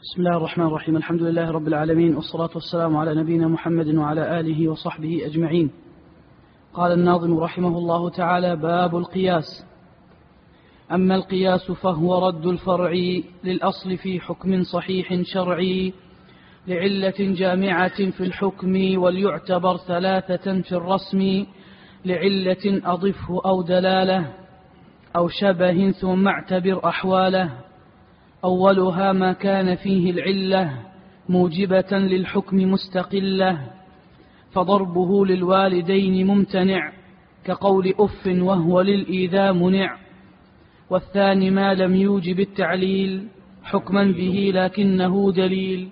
بسم الله الرحمن الرحيم. الحمد لله رب العالمين، والصلاة والسلام على نبينا محمد وعلى آله وصحبه أجمعين. قال الناظم رحمه الله تعالى: باب القياس. أما القياس فهو رد الفرع للأصل في حكم صحيح شرعي لعلة جامعة في الحكم، وليعتبر ثلاثة في الرسم: لعلة أضفه أو دلالة أو شبه، ثم اعتبر أحواله. أولها ما كان فيه العلة موجبة للحكم مستقلة، فضربه للوالدين ممتنع كقول أف وهو للإيذاء منع. والثاني ما لم يوجب التعليل حكما به لكنه دليل.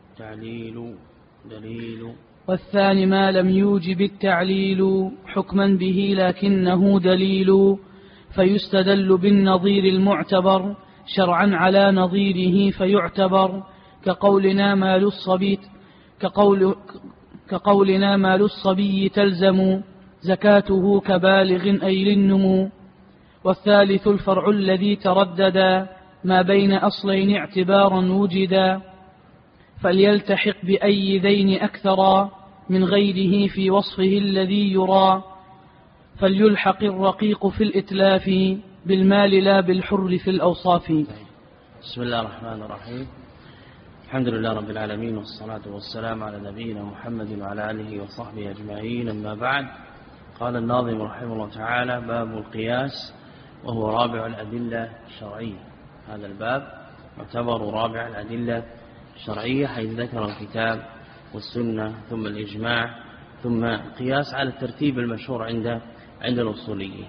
والثاني ما لم يوجب التعليل حكما به لكنه دليل، فيستدل بالنظير المعتبر شرعا على نظيره فيعتبر. كقولنا مال الصبي تلزم زكاته كبالغ أي للنمو. والثالث الفرع الذي ترددا ما بين أصلين اعتبارا وجدا، فليلتحق بأي ذين أكثرا من غيره في وصفه الذي يرى. فليلحق الرقيق في الإتلاف بالمال لا بالحر في الأوصاف. بسم الله الرحمن الرحيم. الحمد لله رب العالمين، والصلاة والسلام على نبينا محمد وعلى آله وصحبه أجمعين. أما بعد، قال الناظم رحمه الله تعالى: باب القياس، وهو رابع الأدلة الشرعية. هذا الباب يعتبر رابع الأدلة الشرعية، حيث ذكر الكتاب والسنة ثم الإجماع ثم القياس على الترتيب المشهور عند الأصوليين.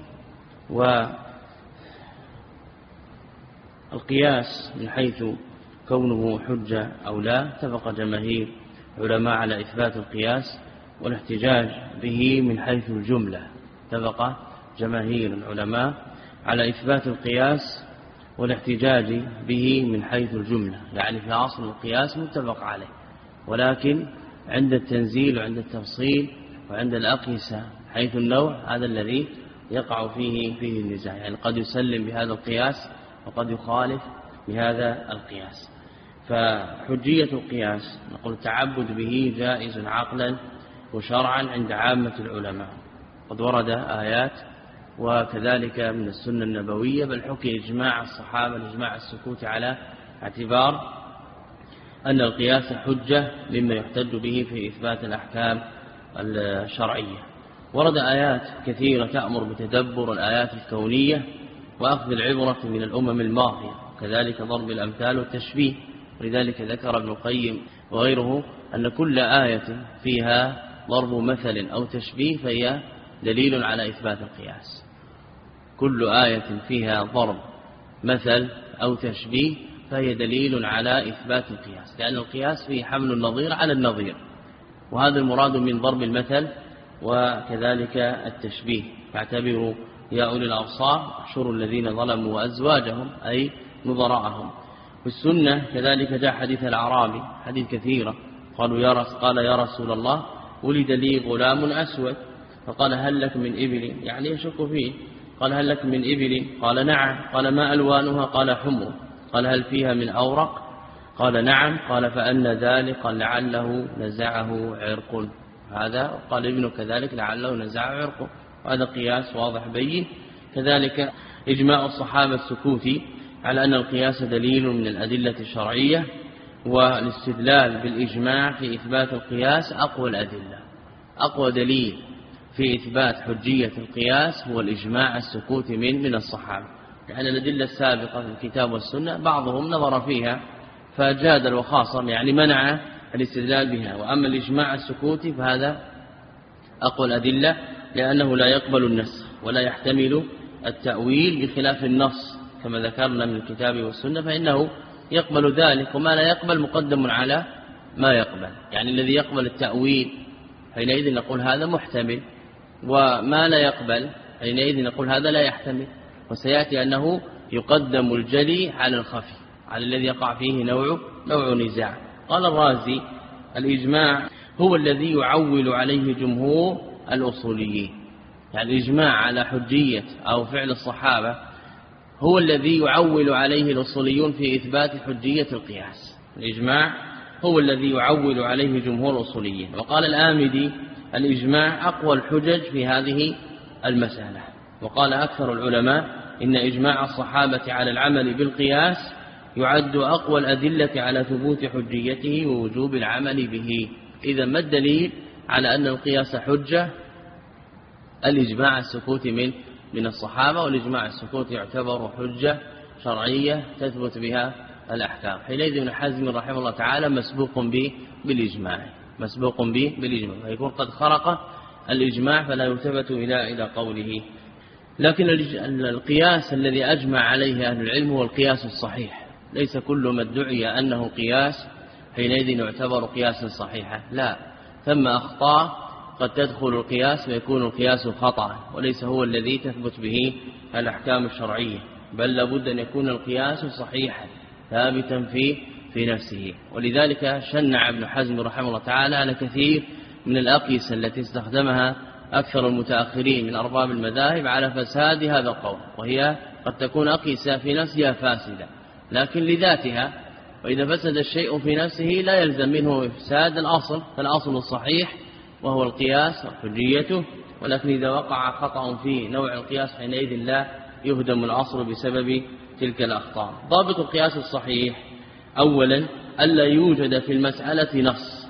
والقياس من حيث كونه حجة أو لا اتفق جماهير علماء على إثبات القياس والاحتجاج به من حيث الجملة. اتفق جماهير العلماء على إثبات القياس والاحتجاج به من حيث الجملة، يعني في أصل القياس متفق عليه، ولكن عند التنزيل وعند التفصيل وعند الأقيسة حيث النوع هذا الذي يقع فيه النزاع. يعني قد يسلم بهذا القياس وقد يخالف بهذا القياس. فحجية القياس نقول التعبد به جائز عقلا وشرعا عند عامة العلماء. قد ورد آيات وكذلك من السنة النبوية، بل حكي إجماع الصحابة الإجماع السكوت على اعتبار أن القياس حجة مما يحتج به في إثبات الأحكام الشرعية. ورد آيات كثيرة تأمر بتدبر الآيات الكونية وأخذ العبرة من الأمم الماضية، وكذلك ضرب الأمثال والتشبيه. ولذلك ذكر ابن القيم وغيره أن كل آية فيها ضرب مثل أو تشبيه فهي دليل على إثبات القياس. كل آية فيها ضرب مثل أو تشبيه فهي دليل على إثبات القياس، لأن القياس فيه حمل النظير على النظير، وهذا المراد من ضرب المثل وكذلك التشبيه. فاعتبروا يا أولي الأبصار احشروا الذين ظلموا وأزواجهم أي نظراءهم. في السنة كذلك جاء حديث الأعرابي، حديث كثيرة، قال يا رسول الله ولد لي غلام أسود، فقال هل لك من إبل، يعني يشك فيه. قال هل لك من إبل؟ قال نعم. قال ما ألوانها؟ قال حمر. قال هل فيها من أورق؟ قال نعم. قال فأن ذلك؟ قال لعله نزعه عرق. هذا قال ابنه كذلك لعله نزعه عرق. وهذا قياس واضح بين. كذلك إجماع الصحابة السكوتي على أن القياس دليل من الأدلة الشرعية، والاستدلال بالإجماع في إثبات القياس أقوى الأدلة. أقوى دليل في إثبات حجية القياس هو الإجماع السكوتي من الصحابة، لأن الأدلة السابقة في الكتاب والسنة بعضهم نظر فيها فجادل وخاصم، يعني منع الاستدلال بها. وأما الإجماع السكوتي فهذا أقوى الأدلة، لأنه لا يقبل النسخ ولا يحتمل التأويل بخلاف النص كما ذكرنا من الكتاب والسنة، فإنه يقبل ذلك، وما لا يقبل مقدم على ما يقبل. يعني الذي يقبل التأويل حينئذ نقول هذا محتمل، وما لا يقبل حينئذ نقول هذا لا يحتمل. وسيأتي أنه يقدم الجلي على الخفي، على الذي يقع فيه نوع نزاع. قال الرازي الإجماع هو الذي يعول عليه جمهور الأصوليين، يعني الإجماع على حجية أو فعل الصحابة هو الذي يعول عليه الأصوليون في إثبات حجية القياس. الإجماع هو الذي يعول عليه جمهور الأصوليين. وقال الآمدي الإجماع أقوى الحجج في هذه المسألة. وقال أكثر العلماء إن إجماع الصحابة على العمل بالقياس يعد أقوى الأدلة على ثبوت حجيته ووجوب العمل به. إذا ما الدليل على أن القياس حجة؟ الإجماع السكوت من الصحابة، والإجماع السكوت يعتبر حجة شرعية تثبت بها الأحكام. حينئذ ابن حزم رحمه الله تعالى مسبوق بالإجماع، فيكون قد خرق الإجماع فلا يلتفت إلى قوله. لكن القياس الذي أجمع عليه أهل العلم هو القياس الصحيح. ليس كل ما ادعي أنه قياس حينئذ يعتبر قياسا صحيحا، لا، ثم أخطاء قد تدخل القياس ويكون القياس خطأ، وليس هو الذي تثبت به الأحكام الشرعية، بل لابد أن يكون القياس صحيحا ثابتا في نفسه. ولذلك شنع ابن حزم رحمه الله تعالى على كثير من الأقيسة التي استخدمها أكثر المتأخرين من أرباب المذاهب على فساد هذا القول، وهي قد تكون أقيسة في نفسها فاسدة لكن لذاتها، وإذا فسد الشيء في نفسه لا يلزم منه إفساد الأصل، فالأصل الصحيح وهو القياس وحجيته. ولكن إذا وقع خطأ في نوع القياس حينئذ لا يهدم الأصل بسبب تلك الأخطاء. ضابط القياس الصحيح أولا ألا يوجد في المسألة نص.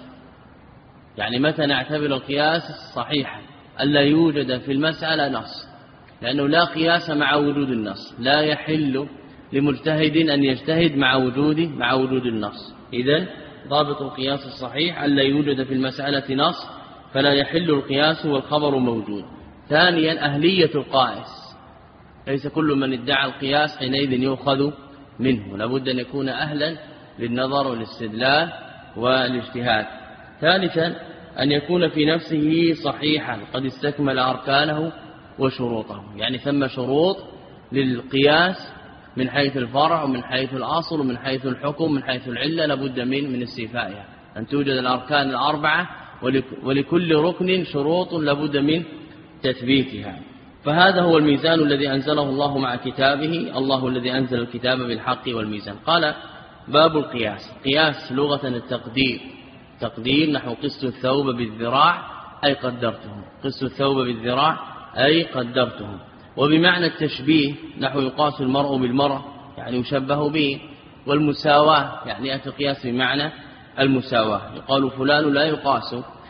يعني متى نعتبر القياس صحيحا؟ ألا يوجد في المسألة نص، لأنه لا قياس مع وجود النص، لا يحل لمجتهد أن يجتهد مع وجود النص. إذن ضابط القياس الصحيح ألا يوجد في المسألة نص فلا يحل القياس والخبر موجود. ثانيا أهلية القائس، ليس كل من ادعى القياس حينئذ يؤخذ منه، لابد أن يكون أهلا للنظر والاستدلال والاجتهاد. ثالثا أن يكون في نفسه صحيحا قد استكمل أركانه وشروطه، يعني ثم شروط للقياس من حيث الفرع ومن حيث الأصل ومن حيث الحكم ومن حيث العلة، لابد من استيفائها، أن توجد الأركان الأربعة ولكل ركن شروط لابد من تثبيتها. فهذا هو الميزان الذي أنزله الله مع كتابه، الله الذي أنزل الكتاب بالحق والميزان. قال باب القياس. قياس لغة التقدير، تقدير نحو قست الثوب بالذراع أي قدرته، قست الثوب بالذراع أي قدرته. وبمعنى التشبيه نحو يقاس المرء بالمرء يعني يشبه به. والمساواة يعني يأتي القياس بمعنى المساواة، يقال فلان لا يقاس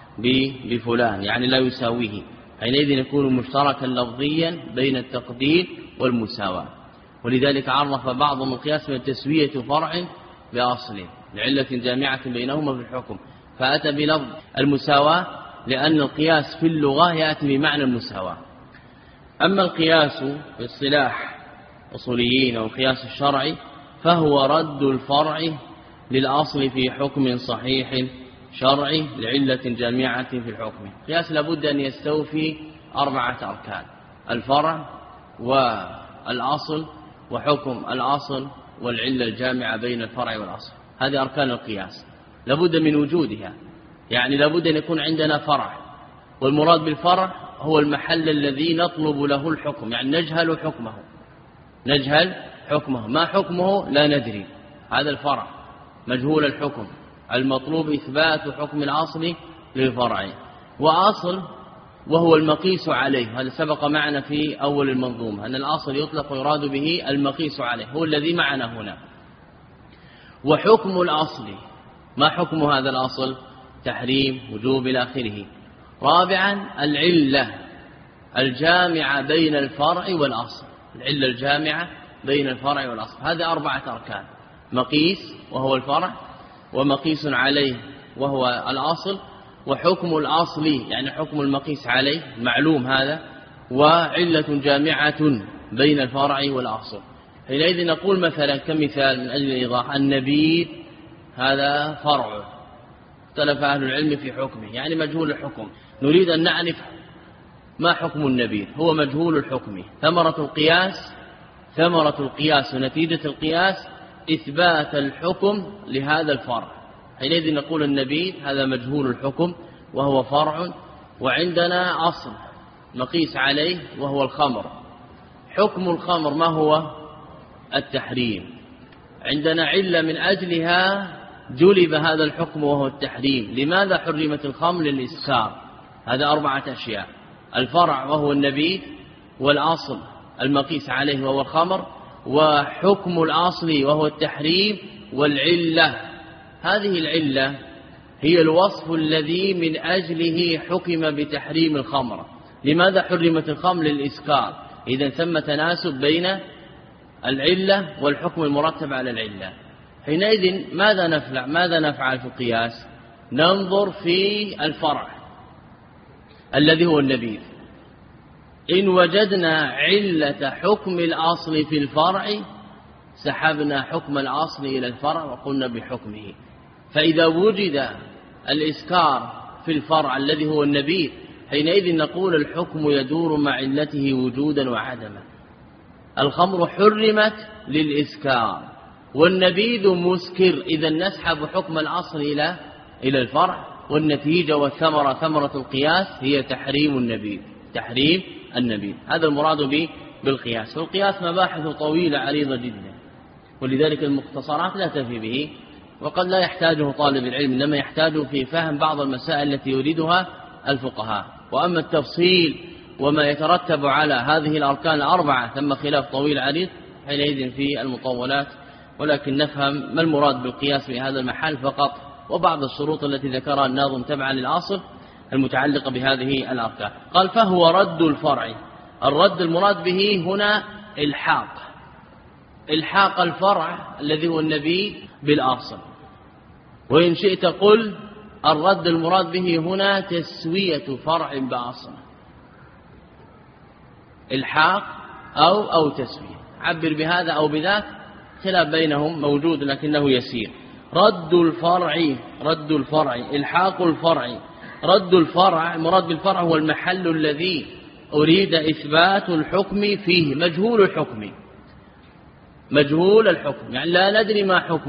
بفلان يعني لا يساويه، حينئذ يكون مشتركا لفظيا بين التقدير والمساواة. ولذلك عرف بعضهم القياس من تسوية فرع بأصل لعلة جامعة بينهما في الحكم، فأتى بلفظ المساواة لأن القياس في اللغة يأتي بمعنى المساواة. أما القياس في اصطلاح أصوليين أو القياس الشرعي فهو رد الفرع للأصل في حكم صحيح شرعي لعلة جامعة في الحكم. قياس لابد أن يستوفي 4 أركان: الفرع والأصل وحكم الأصل والعلة الجامعة بين الفرع والأصل. هذه أركان القياس لابد من وجودها، يعني لابد أن يكون عندنا فرع، والمراد بالفرع هو المحل الذي نطلب له الحكم، يعني نجهل حكمه، ما حكمه لا ندري، هذا الفرع مجهول الحكم، المطلوب إثبات حكم الأصل للفرع. وأصل وهو المقيس عليه، هذا سبق معنا في أول المنظومة أن الأصل يطلق ويراد به المقيس عليه، هو الذي معنا هنا. وحكم الأصل، ما حكم هذا الأصل؟ تحريم، وجوب إلى آخره. رابعا العلة الجامعة بين الفرع والأصل، العلة الجامعة بين الفرع والأصل، هذا 4 أركان: مقيس وهو الفرع، ومقيس عليه وهو الأصل، وحكم الأصل يعني حكم المقيس عليه معلوم هذا، وعلة جامعة بين الفرع والأصل. حينئذ نقول مثلا كمثال من أجل الإيضاح: النبيذ هذا فرع، اختلف أهل العلم في حكمه يعني مجهول الحكم، نريد أن نعرف ما حكم النبيذ، هو مجهول الحكم. ثمرة القياس ونتيجة القياس إثبات الحكم لهذا الفرع. حينئذ نقول النبيذ هذا مجهول الحكم وهو فرع، وعندنا أصل مقيس عليه وهو الخمر. حكم الخمر ما هو؟ التحريم. عندنا علة من أجلها جلب هذا الحكم وهو التحريم. لماذا حرمت الخمر؟ للإسكار. هذا 4 أشياء: الفرع وهو النبيذ، والأصل المقيس عليه وهو الخمر، وحكم الأصل وهو التحريم، والعلة. هذه العلة هي الوصف الذي من أجله حكم بتحريم الخمر. لماذا حرمت الخمر؟ للإسكار. إذن ثم تناسب بين العلة والحكم المرتب على العلة. حينئذ ماذا نفعل في القياس؟ ننظر في الفرع الذي هو النبيذ. إن وجدنا علة حكم الأصل في الفرع سحبنا حكم الأصل إلى الفرع وقلنا بحكمه. فإذا وجد الإسكار في الفرع الذي هو النبيذ حينئذ نقول الحكم يدور مع علته وجودا وعدما. الخمر حرمت للإسكار والنبيذ مسكر، إذا نسحب حكم الأصل إلى الفرع، والنتيجة والثمرة ثمرة القياس هي تحريم النبيذ. تحريم النبيذ هذا المراد بالقياس. والقياس مباحث طويلة عريضة جدا، ولذلك المختصرات لا تفي به، وقد لا يحتاجه طالب العلم، إنما يحتاجه في فهم بعض المسائل التي يريدها الفقهاء. وأما التفصيل وما يترتب على هذه الأركان 4 ثم خلاف طويل عريض حينئذ في المطولات. ولكن نفهم ما المراد بالقياس في هذا المحل فقط، وبعض الشروط التي ذكرها الناظم تبعا للأصل المتعلقة بهذه الأركان. قال فهو رد الفرع. الرد المراد به هنا الحاق الفرع الذي هو النبيذ بالأصل. وإن شئت قل الرد المراد به هنا تسوية فرع بأصل. الحاق أو تسوية، عبر بهذا أو بذاك، خلاف بينهم موجود لكنه يسير. رد الفرع الحاق الفرع. رد الفرع، المراد بالفرع هو المحل الذي أريد إثبات الحكم فيه، مجهول الحكم، يعني لا ندري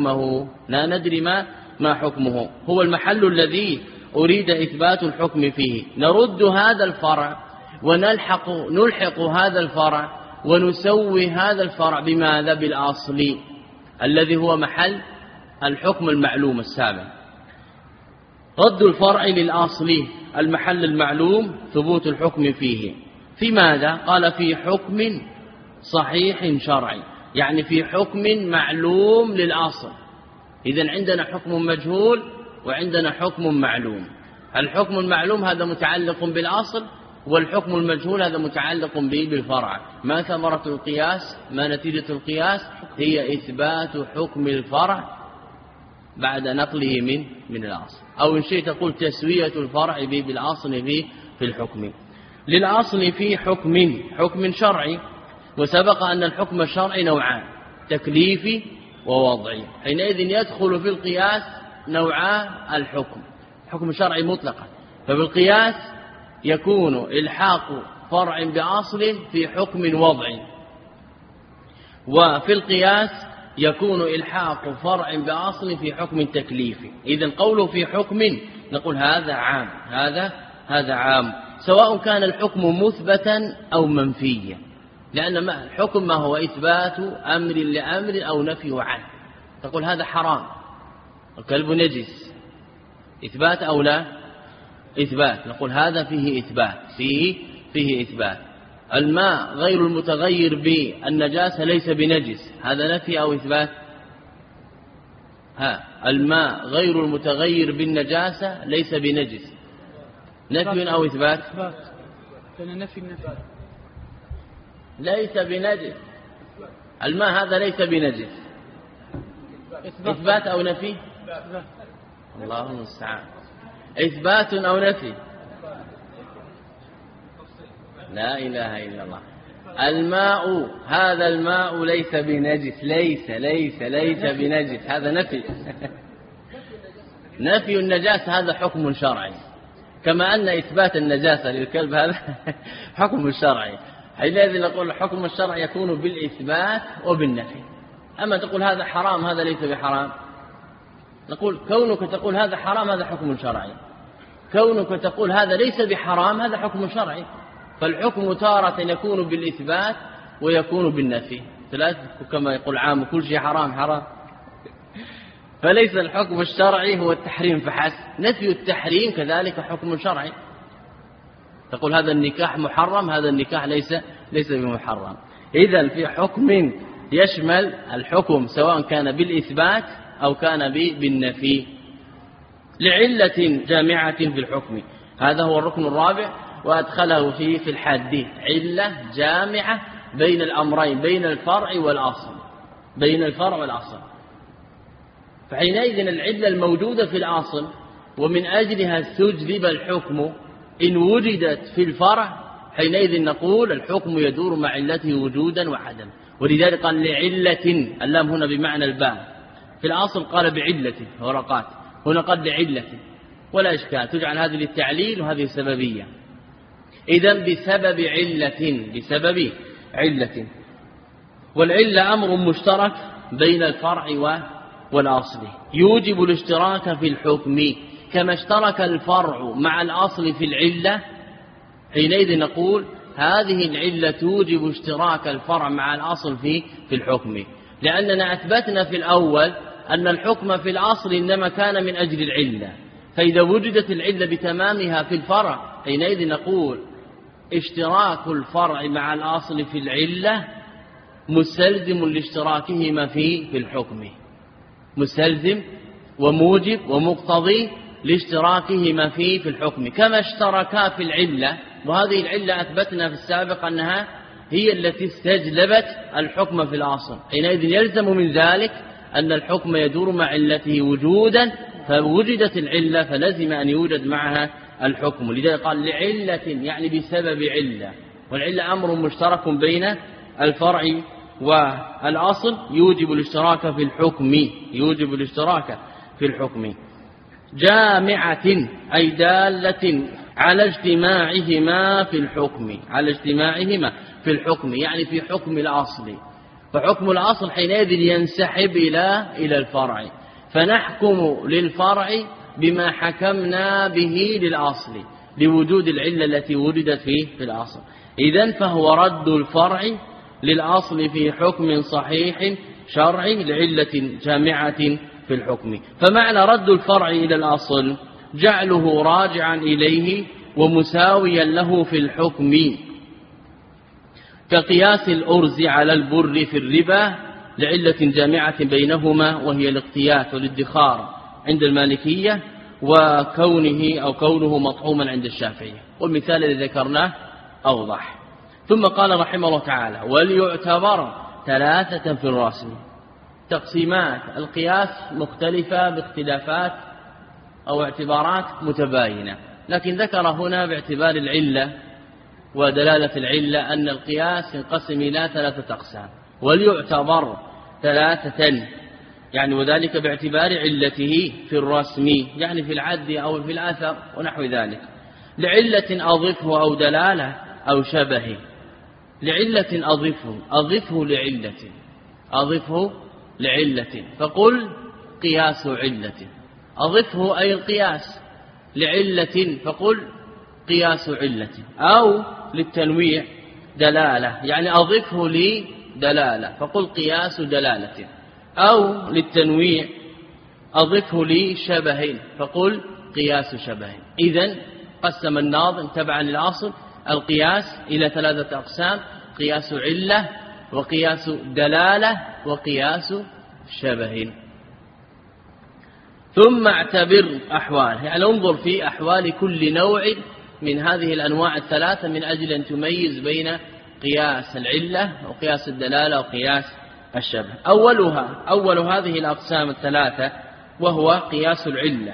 ما حكمه، هو المحل الذي أريد إثبات الحكم فيه. نرد هذا الفرع ونلحق هذا الفرع ونسوي هذا الفرع بماذا؟ بالأصل الذي هو محل الحكم المعلوم السابق. رد الفرع للأصل المحل المعلوم ثبوت الحكم فيه. في ماذا؟ قال في حكم صحيح شرعي، يعني في حكم معلوم للأصل. إذن عندنا حكم مجهول وعندنا حكم معلوم. الحكم المعلوم هذا متعلق بالأصل، والحكم المجهول هذا متعلق به بالفرع. ما ثمرة القياس؟ ما نتيجة القياس؟ هي إثبات حكم الفرع بعد نقله من الأصل، أو إن شئت تقول تسوية الفرع به بالأصل في الحكم. للأصل في حكم شرعي، وسبق أن الحكم الشرعي نوعان: تكليفي ووضعي. حينئذ يدخل في القياس نوعا الحكم، حكم شرعي مطلقا. فبالقياس يكون إلحاق فرع بأصل في حكم وضعي، وفي القياس يكون إلحاق فرع بأصل في حكم تكليفي. إذن قوله في حكم نقول هذا عام، هذا عام، سواء كان الحكم مثبتا أو منفيا، لأن الحكم ما هو إثبات أمر لأمر أو نفي عنه. تقول هذا حرام، الكلب نجس، إثبات أو لا إثبات، نقول هذا فيه إثبات، فيه إثبات. الماء غير المتغير بالنجاسة ليس بنجس، هذا نفي أو إثبات؟ الماء غير المتغير بالنجاسة ليس بنجس، نفي أو إثبات؟ نفي. ليس بنجس، الماء هذا ليس بنجس، إثبات أو نفي؟ الله المستعان. إثبات أو نفي؟ لا إله إلا الله. الماء، هذا الماء ليس بنجس، ليس بنجس، هذا نفي. نفي النجاسة هذا حكم شرعي، كما أن إثبات النجاسة للكلب هذا حكم شرعي. حينئذ نقول الحكم الشرعي يكون بالإثبات وبالنفي. أما تقول هذا حرام هذا ليس بحرام، نقول كونك تقول هذا حرام هذا حكم شرعي، كونك تقول هذا ليس بحرام هذا حكم شرعي. فالحكم تارة يكون بالإثبات ويكون بالنفي، ثلاثة كما يقول عام كل شيء حرام. فليس الحكم الشرعي هو التحريم فحسب، نفي التحريم كذلك حكم شرعي. تقول هذا النكاح محرم، هذا النكاح ليس بمحرم. إذن في حكم يشمل الحكم سواء كان بالإثبات أو كان بالنفي لعلة جامعة في الحكم. هذا هو الركن الرابع وأدخله في الحد، علة جامعة بين الأمرين، بين الفرع والأصل، بين الفرع والأصل. فحينئذ العلة الموجودة في الأصل ومن أجلها استجلب الحكم إن وجدت في الفرع، حينئذ نقول الحكم يدور مع علته وجودا وعدم. ولذلك قال لعلة، اللام هنا بمعنى الباء، في الأصل قال بعلة ورقات، هنا قال لعلة ولا إشكال، تجعل هذه للتعليل وهذه سببية. إذن بسبب علة، والعلة أمر مشترك بين الفرع والأصل يوجب الاشتراك في الحكم، كما اشترك الفرع مع الأصل في العلة، حينئذ نقول هذه العلة توجب اشتراك الفرع مع الأصل في الحكم، لأننا أثبتنا في الأول أن الحكم في الأصل إنما كان من أجل العلة، فإذا وجدت العلة بتمامها في الفرع حينئذ نقول اشتراك الفرع مع الأصل في العلة مستلزم لاشتراكهما في الحكم، مستلزم وموجب ومقتضي لاشتراكهما في الحكم، كما اشتركا في العلة. وهذه العلة أثبتنا في السابق أنها هي التي استجلبت الحكم في الأصل، حينئذ يلزم من ذلك أن الحكم يدور مع علته وجودا، فوجدت العلة فلزم أن يوجد معها الحكم. لذلك قال لعلة يعني بسبب علة، والعلة أمر مشترك بين الفرع والأصل يوجب الاشتراك في الحكم، يوجب الاشتراك في الحكم. جامعة أي دالة على اجتماعهما في الحكم، على اجتماعهما في الحكم يعني في حكم الأصل، فحكم الأصل حينئذ ينسحب إلى الفرع، فنحكم للفرع بما حكمنا به للأصل لوجود العلة التي وجدت في الأصل. إذن فهو رد الفرع للأصل في حكم صحيح شرعي لعلة جامعة في الحكم. فمعنى رد الفرع إلى الأصل جعله راجعا إليه ومساويا له في الحكم، كقياس الأرز على البر في الربا لعلة جامعة بينهما وهي الاقتيات والادخار عند المالكية، كونه مطعوما عند الشافعية، والمثال الذي ذكرناه أوضح. ثم قال رحمه الله تعالى وليعتبر ثلاثة في الرسم. تقسيمات القياس مختلفة باختلافات أو اعتبارات متباينة، لكن ذكر هنا باعتبار العلة ودلالة العلة أن القياس ينقسم إلى ثلاثة أقسام، وليعتبر ثلاثة يعني وذلك باعتبار علته في الرسم يعني في العد أو في الأثر ونحو ذلك، لعلة أضفه أو دلالة أو شبه. لعلة أضفه لعلة فقل قياس علة، أضفه أي القياس لعلة فقل قياس علة، أو للتنويع دلالة يعني أضفه لدلالة فقل قياس دلالة، أو للتنويع أضفه لشبه فقل قياس شبه. إذن قسم الناظم تبعا للأصل القياس إلى ثلاثة أقسام: قياس علة وقياس دلالة وقياس شبه. ثم اعتبر أحوال، يعني انظر في أحوال كل نوع من هذه الأنواع الثلاثة من أجل أن تميز بين قياس العلة وقياس الدلالة وقياس الشبه. أول هذه الأقسام الثلاثة وهو قياس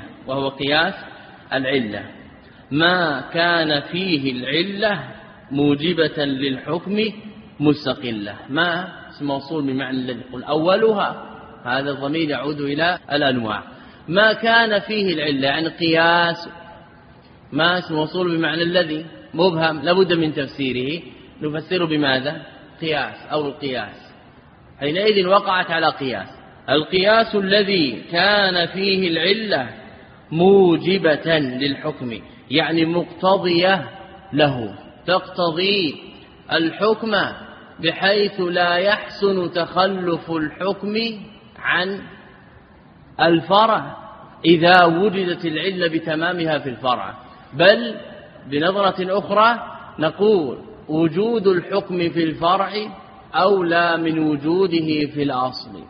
العلة، ما كان فيه العلة موجبة للحكم مستقلة. ما اسم موصول بمعنى الذي، قل أولها، هذا الضمير يعود إلى الأنواع. ما كان فيه العلة يعني قياس، ما اسم موصول بمعنى الذي مبهم لابد من تفسيره، نفسره بماذا؟ قياس أو القياس، حينئذ وقعت على قياس. القياس الذي كان فيه العلة موجبة للحكم يعني مقتضية له، تقتضي الحكم بحيث لا يحسن تخلف الحكم عن الفرع إذا وجدت العلة بتمامها في الفرع، بل بنظرة أخرى نقول وجود الحكم في الفرع أولى من وجوده في الأصل.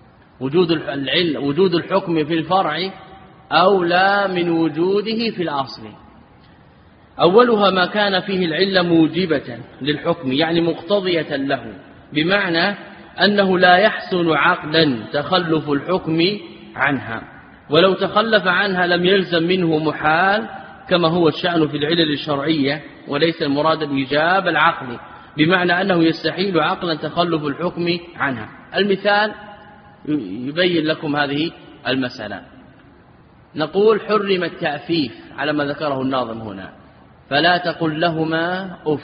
وجود الحكم في الفرع أولى من وجوده في الأصل. أولها ما كان فيه العلة موجبة للحكم، يعني مقتضية له، بمعنى أنه لا يحسن عقلا تخلف الحكم عنها، ولو تخلف عنها لم يلزم منه محال، كما هو الشأن في العلل الشرعية، وليس المراد الإيجاب العقلي، بمعنى أنه يستحيل عقلا تخلف الحكم عنها. المثال يبين لكم هذه المسألة. نقول حرم التأفيف على ما ذكره الناظم هنا، فلا تقل لهما أف،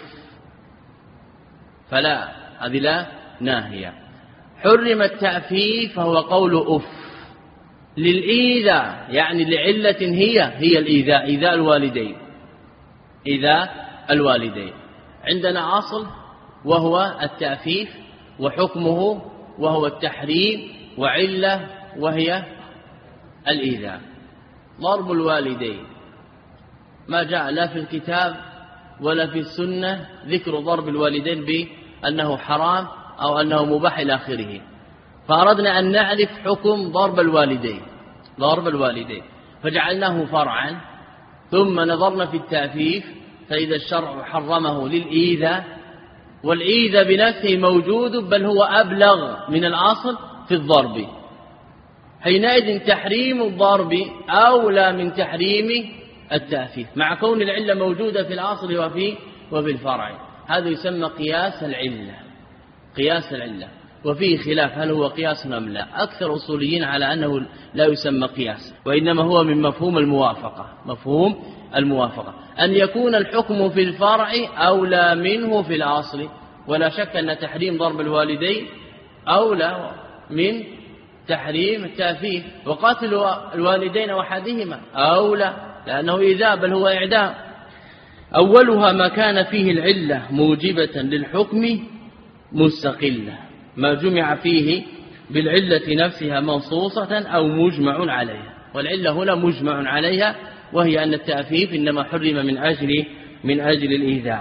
فلا هذه لا ناهية. حرم التأفيف فهو قول أف للإيذاء، يعني لعلة هي الإيذاء، إيذاء الوالدين، إيذاء الوالدين. عندنا أصل وهو التأفيف، وحكمه وهو التحريم، وعلة وهي الإيذاء. ضرب الوالدين ما جاء لا في الكتاب ولا في السنة ذكر ضرب الوالدين بأنه حرام أو أنه مباح إلى آخره، فأردنا أن نعرف حكم ضرب الوالدين فجعلناه فرعا، ثم نظرنا في التأفيف فإذا الشرع حرمه للإيذاء، والإيذاء بنفسه موجود، بل هو أبلغ من الأصل في الضرب، حينئذ تحريم الضرب أولى من تحريم التأفيف، مع كون العلة موجودة في الأصل وفي الفرع. هذا يسمى قياس العلة، وفيه خلاف هل هو قياس أم لا. أكثر أصوليين على أنه لا يسمى قياس، وإنما هو من مفهوم الموافقة، أن يكون الحكم في الفرع أولى منه في الأصل. ولا شك أن تحريم ضرب الوالدين أولى من تحريم التأفيف، وقتل الوالدين وحدهما أولى لأنه إيذاء بل هو إعدام. أولها ما كان فيه العلة موجبة للحكم مستقلة، ما جمع فيه بالعلة نفسها منصوصة أو مجمع عليها، والعلة هنا مجمع عليها، وهي أن التأفيف إنما حرم من أجل الإيذاء.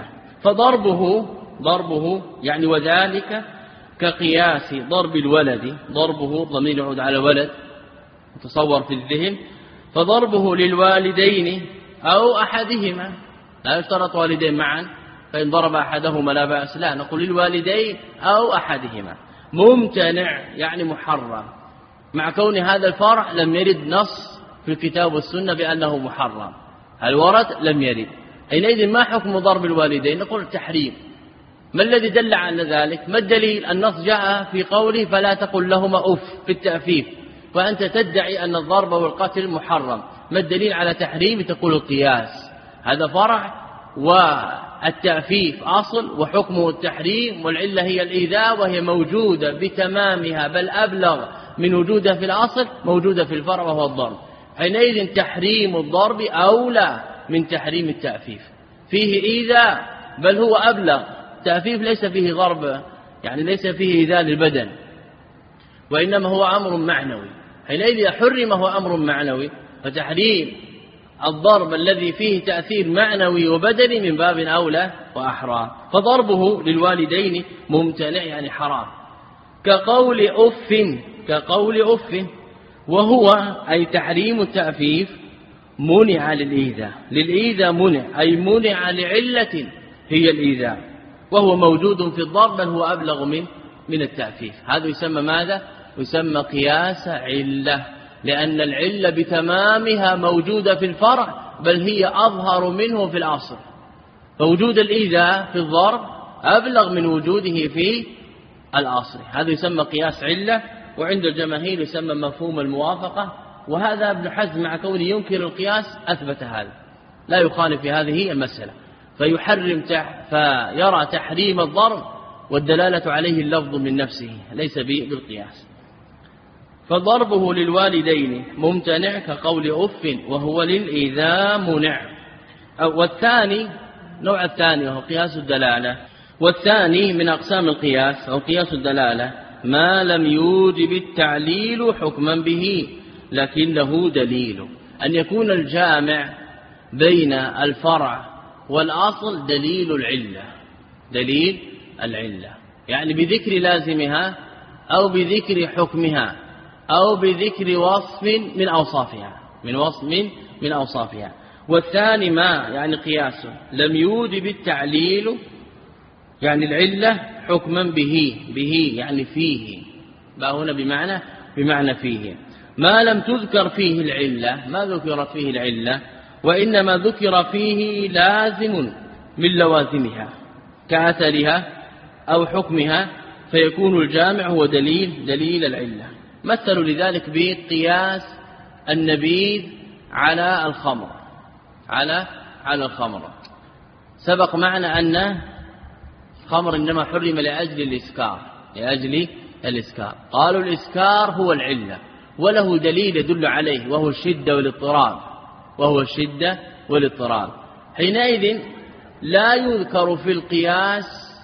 فضربه يعني وذلك كقياس ضرب الولد، ضربه ضمير يعود على ولد متصور في الذهن، فضربه للوالدين أو أحدهما، لا يشترط والدين معا، فإن ضرب أحدهما لا بأس، لا، نقول للوالدين أو أحدهما. ممتنع يعني محرم، مع كون هذا الفرع لم يرد نص في الكتاب والسنة بأنه محرم، هل ورد؟ لم يرد. حينئذ ما حكم ضرب الوالدين؟ نقول التحريم. ما الذي دل على ذلك؟ ما الدليل؟ النص جاء في قوله فلا تقل لهما أف في التأفيف، وأنت تدعي أن الضرب والقتل محرم. ما الدليل على تحريم؟ تقول القياس، هذا فرع والتأفيف أصل وحكمه التحريم، والعلة هي الإيذاء، وهي موجودة بتمامها بل أبلغ من وجودها في الأصل، موجودة في الفرع وهو الضرب. حينئذ تحريم الضرب أولى من تحريم التأفيف، فيه إيذاء بل هو أبلغ. التأفيف ليس فيه ضرب، يعني ليس فيه إيذاء للبدن، وإنما هو أمر معنوي. حينئذ حرم هو أمر معنوي، فتحريم الضرب الذي فيه تأثير معنوي وبدني من باب أولى وأحرى. فضربه للوالدين ممتنع يعني حرام، كقول أف، وهو أي تحريم التأفيف منع للإيذاء منع، أي منع لعلة هي الإيذاء، وهو موجود في الضرب بل هو أبلغ من التأفيف. هذا يسمى ماذا؟ يسمى قياس علة، لأن العلة بتمامها موجودة في الفرع بل هي أظهر منه في الأصل، فوجود الإيذاء في الضرب أبلغ من وجوده في الأصل. هذا يسمى قياس علة، وعند الجماهير يسمى مفهوم الموافقة. وهذا ابن حزم مع كونه ينكر القياس أثبت هذا، لا يخالف في هذه المسألة، فيرى تحريم الضرب والدلالة عليه اللفظ من نفسه ليس بالقياس. فضربه للوالدين ممتنع كقول أف، وهو للإيذاء منع. والثاني نوع الثاني وهو قياس الدلالة، والثاني من أقسام القياس أو قياس الدلالة ما لم يوجب التعليل حكما به، لكنه دليل. أن يكون الجامع بين الفرع والأصل دليل العلة، دليل العلة، يعني بذكر لازمها أو بذكر حكمها أو بذكر وصف من أوصافها، من وصف من أوصافها. والثاني ما يعني قياس لم يوجب التعليل، يعني العلة حكما به يعني فيه، ما هنا بمعنى فيه، ما لم تذكر فيه العلة، ما ذكرت فيه العلة وإنما ذكر فيه لازم من لوازمها كأثرها أو حكمها، فيكون الجامع هو دليل العلة. مثلوا لذلك بقياس النبيذ على الخمر، على الخمر. سبق معنا أن الخمر إنما حرم لأجل الإسكار، قالوا الإسكار هو العلة وله دليل يدل عليه وهو الشدة والاضطراب، حينئذ لا يذكر في القياس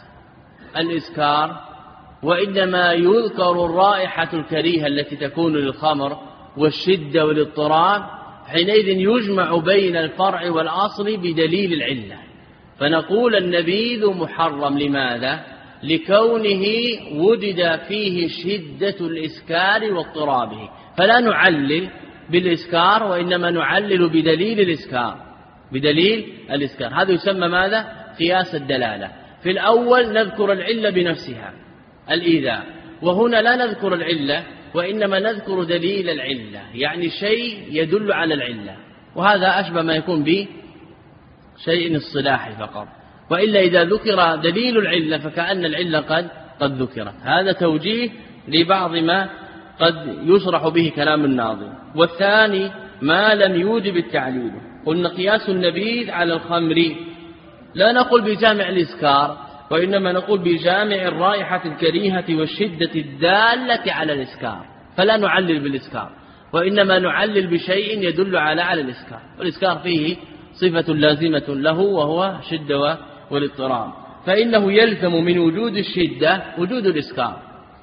الإسكار، وإنما يذكر الرائحة الكريهة التي تكون للخمر والشدة والاضطراب، حينئذ يجمع بين الفرع والأصل بدليل العلة. فنقول النبيذ محرم، لماذا؟ لكونه وجد فيه شدة الإسكار واضطرابه، فلا نعلل بالإسكار وإنما نعلل بدليل الإسكار. هذا يسمى ماذا؟ قياس الدلالة. في الأول نذكر العلة بنفسها الإيذاء، وهنا لا نذكر العلة وإنما نذكر دليل العلة، يعني شيء يدل على العلة، وهذا أشبه ما يكون بشيء الصلاحي فقط، وإلا إذا ذكر دليل العلة فكأن العلة قد ذكرت. هذا توجيه لبعض ما قد يشرح به كلام الناظم. والثاني ما لم يوجب التعليل، قلنا قياس النبيذ على الخمر، لا نقول بجامع الإسكار وإنما نقول بجامع الرائحة الكريهة والشدة الدالة على الإسكار، فلا نعلل بالإسكار وإنما نعلل بشيء يدل على الإسكار، والإسكار فيه صفة لازمة له وهو شدة والاضطراب، فإنه يلزم من وجود الشدة وجود الإسكار.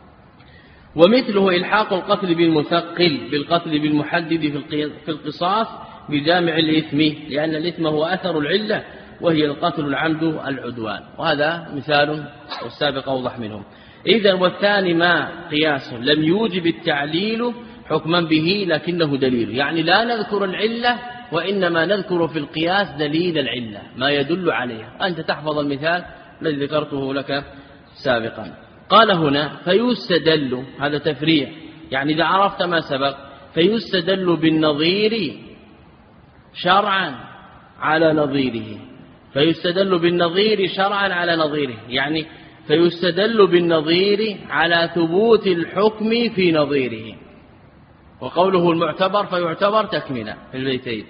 ومثله إلحاق القتل بالمثقل بالقتل بالمحدد في القصاص بجامع الإثم، لأن الإثم هو أثر العلة وهي القتل العمد العدوان، وهذا مثال والسابق أوضح منهم. إذن والثاني ما قياس لم يوجب التعليل حكما به لكنه دليل، يعني لا نذكر العلة وإنما نذكر في القياس دليل العلة ما يدل عليها. أنت تحفظ المثال الذي ذكرته لك سابقا. قال هنا فيستدل، هذا تفريع، يعني إذا عرفت ما سبق فيستدل بالنظير شرعا على نظيره، فيستدل بالنظير شرعا على نظيره، يعني فيستدل بالنظير على ثبوت الحكم في نظيره، وقوله المعتبر فيعتبر تكملة في البيتين.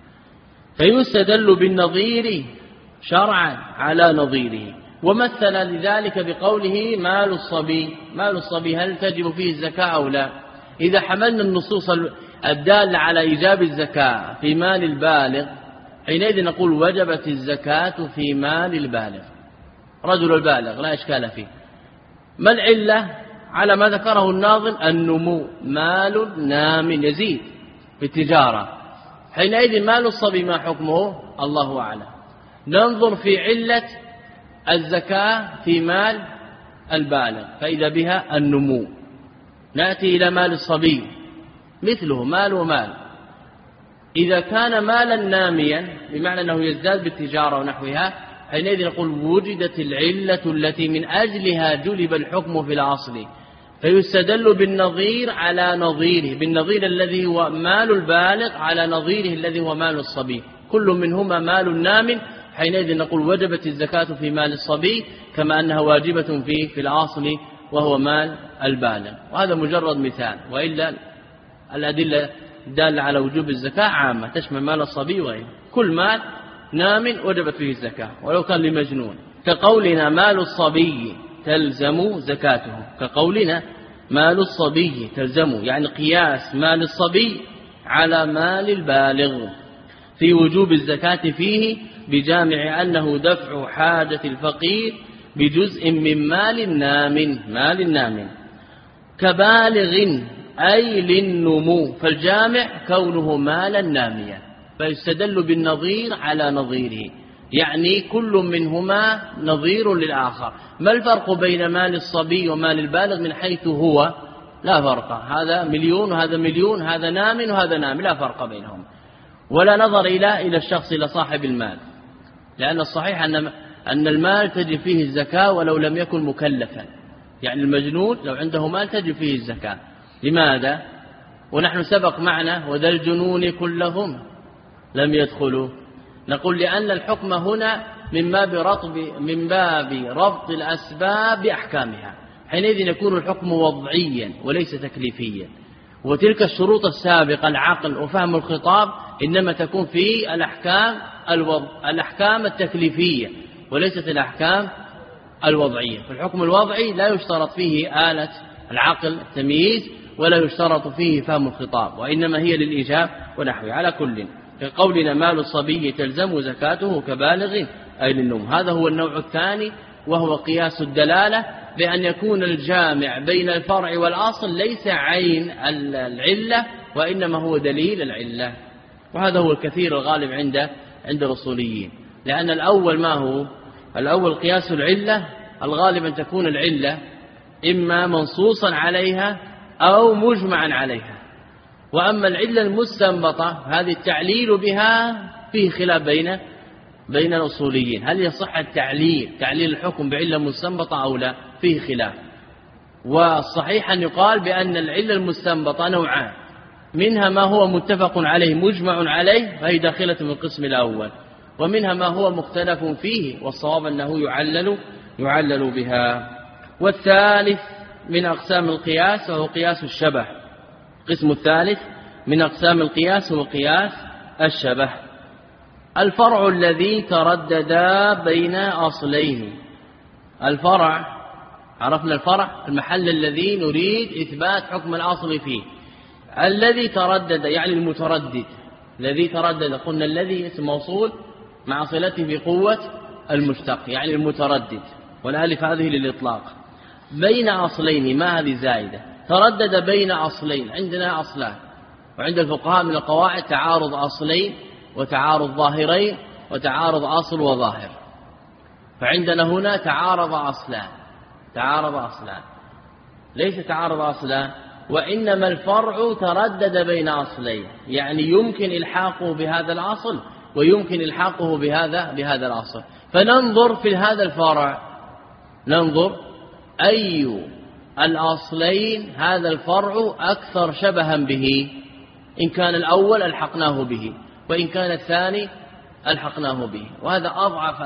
فيستدل بالنظير شرعا على نظيره، ومثل لذلك بقوله مال الصبي هل تجب فيه الزكاة أو لا؟ إذا حملنا النصوص الدالة على إيجاب الزكاة في مال البالغ حينئذ نقول وجبت الزكاة في مال البالغ، رجل البالغ لا إشكال فيه. ما العلة على ما ذكره الناظم؟ النمو، مال نام يزيد في التجارة، حينئذ مال الصبي ما حكمه؟ الله أعلم. ننظر في علة الزكاة في مال البالغ فإذا بها النمو، نأتي إلى مال الصبي مثله مال ومال. إذا كان مالا ناميا بمعنى أنه يزداد بالتجارة ونحوها حينئذ نقول وجدت العلة التي من أجلها جلب الحكم في الأصل، فيستدل بالنظير على نظيره، بالنظير الذي هو مال البالغ على نظيره الذي هو مال الصبي، كل منهما مال نام، حينئذ نقول وجبت الزكاة في مال الصبي كما أنها واجبة في الأصل وهو مال البالغ. وهذا مجرد مثال، وإلا الأدلة دالة على وجوب الزكاة عامة تشمل مال الصبي وغيره، كل مال نام وجبت فيه الزكاة ولو كان لمجنون، كقولنا مال الصبي تلزم زكاته، كقولنا مال الصبي تلزم، يعني قياس مال الصبي على مال البالغ في وجوب الزكاة فيه بجامع أنه دفع حاجة الفقير بجزء من مال النام، كبالغ أي للنمو، فالجامع كونه مالا ناميا، فيستدل بالنظير على نظيره، يعني كل منهما نظير للآخر. ما الفرق بين مال الصبي ومال البالغ من حيث هو؟ لا فرق، هذا مليون وهذا مليون، هذا نام وهذا نام، لا فرق بينهم، ولا نظر إلى الشخص، إلى صاحب المال، لأن الصحيح أن المال تجب فيه الزكاة ولو لم يكن مكلفا، يعني المجنون لو عنده مال تجب فيه الزكاة. لماذا؟ ونحن سبق معنا وذا الجنون كلهم لم يدخلوا، نقول لأن الحكم هنا من باب ربط الأسباب بأحكامها، حينئذ يكون الحكم وضعيا وليس تكليفيا، وتلك الشروط السابقة العقل وفهم الخطاب إنما تكون في الأحكام التكليفية وليست الأحكام الوضعية. فالحكم الوضعي لا يشترط فيه آلة العقل التمييز ولا يشترط فيه فهم الخطاب، وإنما هي للإيجاب ونحوه. على كل كقولنا مال الصبي تلزم زكاته كبالغ أي للنوم، هذا هو النوع الثاني، وهو قياس الدلالة، بأن يكون الجامع بين الفرع والأصل ليس عين العلة وإنما هو دليل العلة، وهذا هو الكثير الغالب عند الأصوليين. لأن الأول ما هو؟ الأول قياس العلة، الغالب أن تكون العلة إما منصوصا عليها أو مجمعا عليها، وأما العلة المستنبطة هذه التعليل بها فيه خلاف بين الأصوليين، هل يصح تعليل الحكم بعلة مستنبطة أو لا؟ فيه خلاف. والصحيح أن يقال بأن العلة المستنبطة نوعان، منها ما هو متفق عليه مجمع عليه فهي داخلة من القسم الأول، ومنها ما هو مختلف فيه والصواب أنه يعلل بها. والثالث من أقسام القياس وهو قياس الشبه، القسم الثالث من أقسام القياس هو قياس الشبه، الفرع الذي تردد بين أصلين. الفرع، عرفنا الفرع المحل الذي نريد إثبات حكم الأصل فيه، الذي تردد يعني المتردد، الذي تردد قلنا الذي اسم موصول مع صلته بقوة المشتق يعني المتردد، والالف هذه للإطلاق. بين أصلين، ما هذه زائدة، تردد بين أصلين، عندنا أصلان، وعند الفقهاء من القواعد تعارض أصلين وتعارض ظاهرين وتعارض أصل وظاهر، فعندنا هنا تعارض أصلان، ليس تعارض أصلان، وإنما الفرع تردد بين أصلين، يعني يمكن إلحاقه بهذا الأصل ويمكن إلحاقه بهذا الأصل. فننظر في هذا الفرع، ننظر أي الأصلين هذا الفرع أكثر شبها به، إن كان الأول ألحقناه به وإن كان الثاني ألحقناه به، وهذا أضعف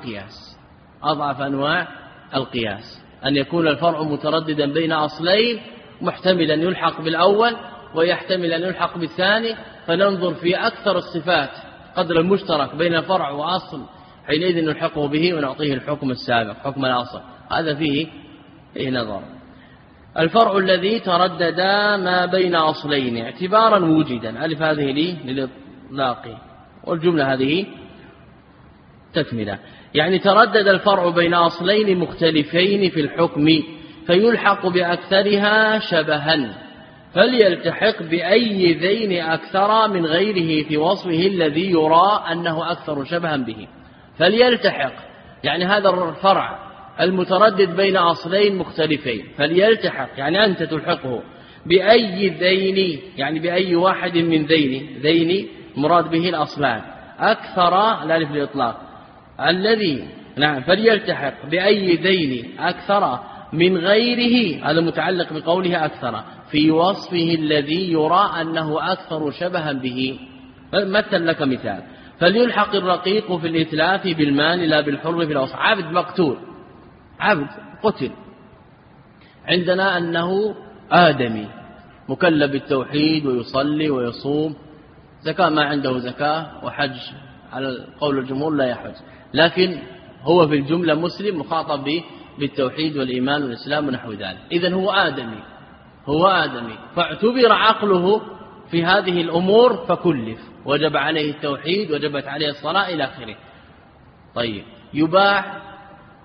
أنواع القياس، أن يكون الفرع مترددا بين أصلين محتملا يلحق بالأول ويحتمل أن يلحق بالثاني، فننظر في أكثر الصفات قدر المشترك بين الفرع وأصل، حينئذ نلحقه به ونعطيه الحكم السابق حكم الأصل، هذا فيه نظر. الفرع الذي تردد ما بين أصلين اعتبارا وجدا، ألف هذه لي للإطلاق، والجملة هذه تكملة، يعني تردد الفرع بين أصلين مختلفين في الحكم فيلحق بأكثرها شبها، فليلتحق بأي ذين أكثر من غيره في وصفه الذي يرى أنه أكثر شبها به. فليلتحق يعني هذا الفرع المتردد بين أصلين مختلفين، فليلتحق يعني أنت تلحقه بأي ذين، يعني بأي واحد من ذين مراد به الأصلان، أكثر الألف للإطلاق الذي فليلتحق بأي ذين أكثر من غيره، هذا متعلق بقوله أكثر في وصفه الذي يرى أنه أكثر شبها به. مثل لك مثال، فليلحق الرقيق في الإتلاف بالمال لا بالحر في الأصل. عبد مقتول، عبد قتل، عندنا أنه آدمي مكلف بالتوحيد ويصلي ويصوم، زكاة ما عنده زكاة، وحج على قول الجمهور لا يحج، لكن هو في الجملة مسلم مخاطب بالتوحيد والإيمان والإسلام ونحو ذلك، إذن هو آدمي فاعتبر عقله في هذه الأمور فكلف، وجب عليه التوحيد وجبت عليه الصلاة إلى آخره. طيب، يباع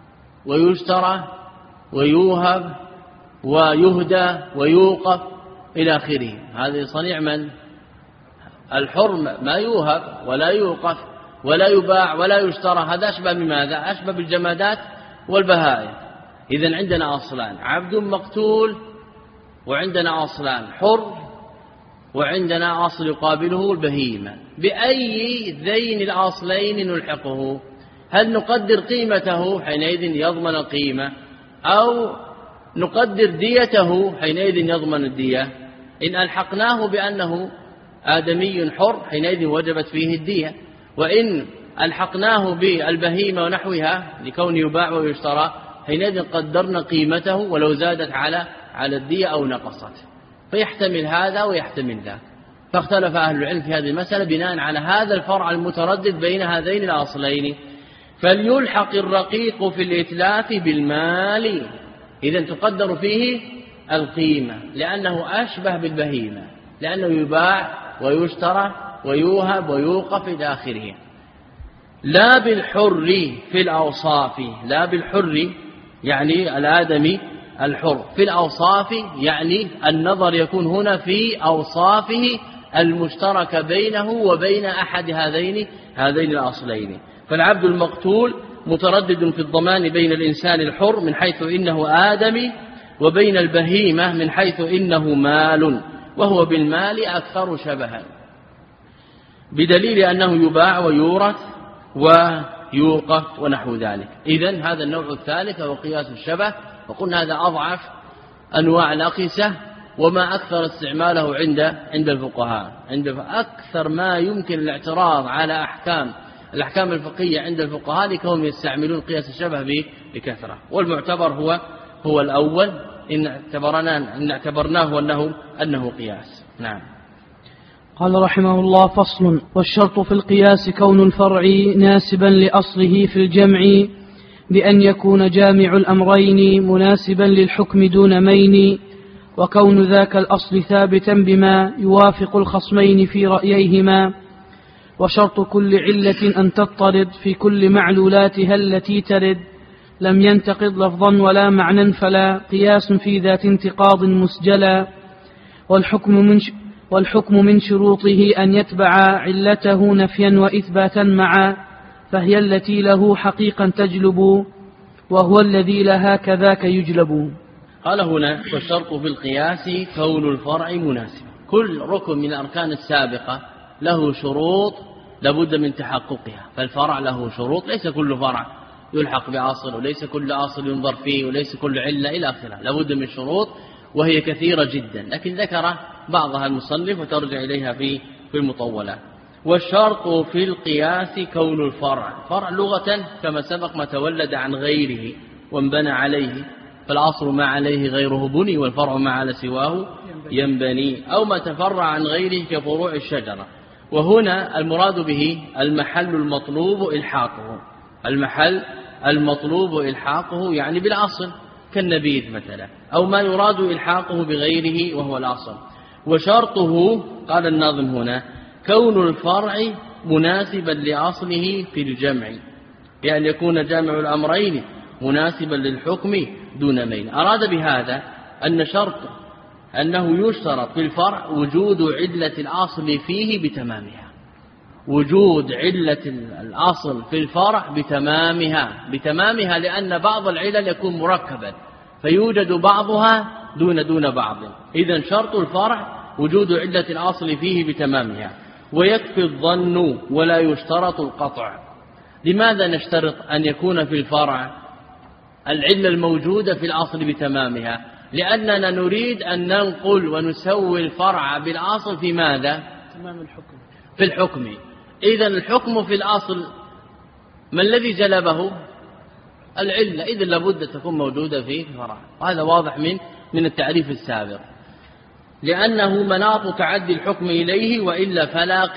ويشترى ويوهب ويهدى ويوقف، إلى آخره. هذه صنيع من؟ الحر ما يوهب ولا يوقف ولا يباع ولا يشترى. هذا أشبه بماذا؟ أشبه بالجمادات والبهائم. إذن عندنا أصلان: عبد مقتول، وعندنا أصلان: حر، وعندنا أصل يقابله البهيمة. بأي ذين الأصلين نلحقه؟ هل نقدر قيمته حينئذ يضمن القيمة، أو نقدر ديته حينئذ يضمن الدية؟ إن ألحقناه بأنه آدمي حر حينئذ وجبت فيه الدية، وإن ألحقناه بالبهيمة ونحوها لكون يباع ويشترى حينئذ قدرنا قيمته ولو زادت على الدية أو نقصت. فيحتمل هذا ويحتمل ذا. فاختلف أهل العلم في هذه المسألة بناء على هذا الفرع المتردد بين هذين الأصلين. فليلحق الرقيق في الإتلاف بالمال، إذن تقدر فيه القيمة لأنه أشبه بالبهيمة، لأنه يباع ويشترى ويوهب ويوقف إلى آخره. لا بالحر في الأوصاف، لا بالحر يعني الآدمي الحر في الأوصاف، يعني النظر يكون هنا في أوصافه المشترك بينه وبين أحد هذين الأصلين. فالعبد المقتول متردد في الضمان بين الإنسان الحر من حيث إنه آدمي، وبين البهيمة من حيث إنه مال، وهو بالمال أكثر شبها، بدليل أنه يباع ويورث ويوقف ونحو ذلك. إذن هذا النوع الثالث هو قياس الشبه، وقلنا هذا أضعف أنواع الأقيسة وما أكثر استعماله عند الفقهاء. عند أكثر ما يمكن الاعتراض على الأحكام الفقهية عند الفقهاء لكونهم يستعملون قياس الشبه بكثرة. والمعتبر هو الأول إن اعتبرناه أنه قياس. نعم. قال رحمه الله: فصل. والشرط في القياس كون الفرع ناسبا لأصله في الجمع، بأن يكون جامع الأمرين مناسبا للحكم دون مين، وكون ذاك الأصل ثابتا بما يوافق الخصمين في رأييهما. وشرط كل علة أن تضطرد في كل معلولاتها التي ترد، لم ينتقض لفظا ولا معنى فلا قياس في ذات انتقاض مسجلا. والحكم من شروطه أن يتبع علته نفيا وإثباتا معا، فهي التي له حقيقا تجلب، وهو الذي لها كذاك يجلب. قال هنا: والشرط في القياس كون الفرع مناسبا. كل ركن من الأركان السابقة له شروط لابد من تحققها، فالفرع له شروط، ليس كل فرع يلحق بأصل، وليس كل أصل ينظر فيه، وليس كل علة إلى آخره، لابد من شروط وهي كثيرة جدا، لكن ذكر بعضها المصنف وترجع إليها في المطولات. والشرط في القياس كون الفرع، فرع لغة كما سبق ما تولد عن غيره وانبنى عليه، فالأصل ما عليه غيره بني، والفرع ما على سواه ينبني، أو ما تفرع عن غيره كفروع الشجرة. وهنا المراد به المحل المطلوب إلحاقه، المحل المطلوب إلحاقه يعني بالأصل كالنبيذ مثلا، أو ما يراد إلحاقه بغيره وهو الأصل. وشرطه قال الناظم هنا كون الفرع مناسبا لأصله في الجمع، يعني يكون جامع الأمرين مناسبا للحكم دون مين. أراد بهذا أن شرط أنه يشترط في الفرع وجود علة الأصل فيه بتمامها، وجود علة الأصل في الفرع بتمامها، لأن بعض العلل يكون مركبا فيوجد بعضها دون بعض. إذن شرط الفرع وجود علة الأصل فيه بتمامها، ويكفي الظن ولا يشترط القطع. لماذا نشترط أن يكون في الفرع العلة الموجودة في الأصل بتمامها؟ لأننا نريد أن ننقل ونسوي الفرع بالأصل في ماذا؟ تمام الحكم. في الحكم. إذن الحكم في الأصل ما الذي جلبه؟ العلة، إذن لابد تكون موجودة في الفرع، وهذا واضح من التعريف السابق، لأنه مناط تعدي الحكم إليه، وإلا